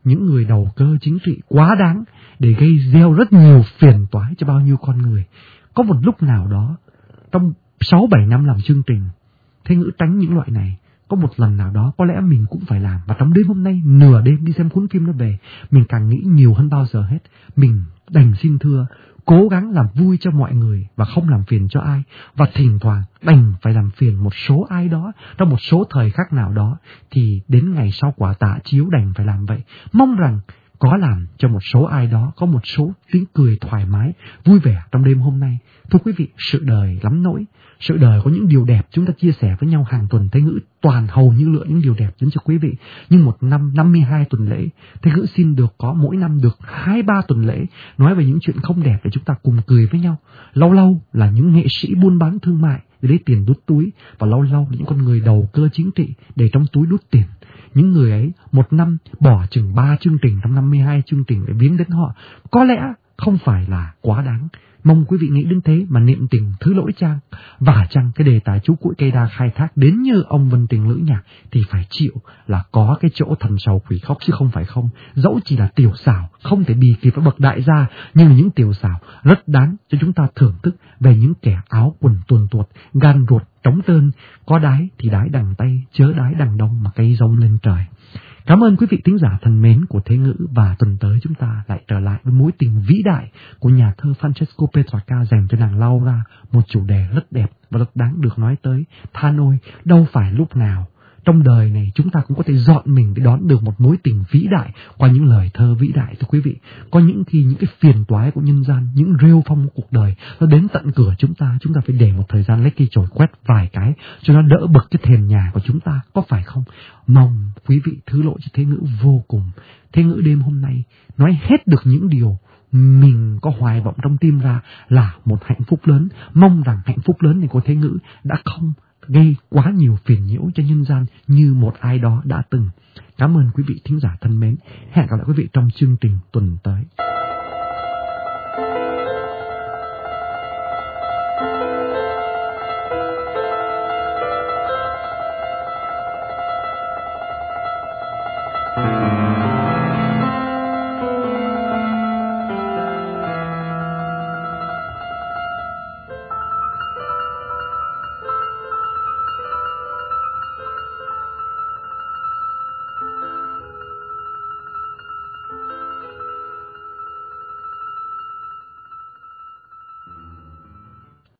những người đầu cơ chính trị quá đáng để gây gieo rất nhiều phiền toái cho bao nhiêu con người. Có một lúc nào đó, trong sáu bảy năm làm chương trình, Thế Ngữ tránh những loại này. Có một lần nào đó có lẽ mình cũng phải làm. Và trong đêm hôm nay, nửa đêm đi xem cuốn phim nó về, mình càng nghĩ nhiều hơn bao giờ hết. Mình đành xin thưa, cố gắng làm vui cho mọi người và không làm phiền cho ai. Và thỉnh thoảng đành phải làm phiền một số ai đó trong một số thời khắc nào đó, thì đến ngày sau quả tạ chiếu đành phải làm vậy. Mong rằng có làm cho một số ai đó có một số tiếng cười thoải mái, vui vẻ trong đêm hôm nay. Thưa quý vị, sự đời lắm nỗi. Sự đời có những điều đẹp chúng ta chia sẻ với nhau hàng tuần. Thế Ngữ toàn hầu như lựa những điều đẹp đến cho quý vị. Nhưng một năm năm mươi hai tuần lễ, Thế Ngữ xin được có mỗi năm được hai ba tuần lễ nói về những chuyện không đẹp để chúng ta cùng cười với nhau. Lâu lâu là những nghệ sĩ buôn bán thương mại để lấy tiền đút túi, và lâu lâu là những con người đầu cơ chính trị để trong túi đút tiền. Những người ấy một năm bỏ chừng ba chương trình trong năm mươi hai chương trình để viếng đến họ, có lẽ không phải là quá đáng. Mong quý vị nghĩ đến thế mà niệm tình thứ lỗi chăng. Và chăng cái đề tài chú Cuội Cây Đa khai thác đến như ông Vân Tình Lữ Nhạc thì phải chịu là có cái chỗ thần sầu quỷ khóc chứ không phải không. Dẫu chỉ là tiểu xảo, không thể bì kịp với bậc đại gia, nhưng những tiểu xảo rất đáng cho chúng ta thưởng thức về những kẻ áo quần tuồn tuột, gan ruột, trống tơn. Có đái thì đái đằng Tây, chớ đái đằng Đông mà cây rông lên trời. Cảm ơn quý vị thính giả thân mến của Thế Ngữ, và tuần tới chúng ta lại trở lại với mối tình vĩ đại của nhà thơ Francesco Petrarca dành cho nàng Laura, một chủ đề rất đẹp và rất đáng được nói tới. Than ôi, đâu phải lúc nào trong đời này chúng ta cũng có thể dọn mình để đón được một mối tình vĩ đại qua những lời thơ vĩ đại. Thưa quý vị, có những khi những cái phiền toái của nhân gian, những rêu phong của cuộc đời nó đến tận cửa chúng ta, chúng ta phải để một thời gian lấy cây chổi quét vài cái cho nó đỡ bực cái thềm nhà của chúng ta, có phải không? Mong quý vị thứ lỗi cho Thế Ngữ vô cùng. Thế Ngữ đêm hôm nay nói hết được những điều mình có hoài vọng trong tim ra là một hạnh phúc lớn. Mong rằng hạnh phúc lớn này của Thế Ngữ đã không gây quá nhiều phiền nhiễu cho nhân gian như một ai đó đã từng. Cảm ơn quý vị thính giả thân mến. Hẹn gặp lại quý vị trong chương trình tuần tới.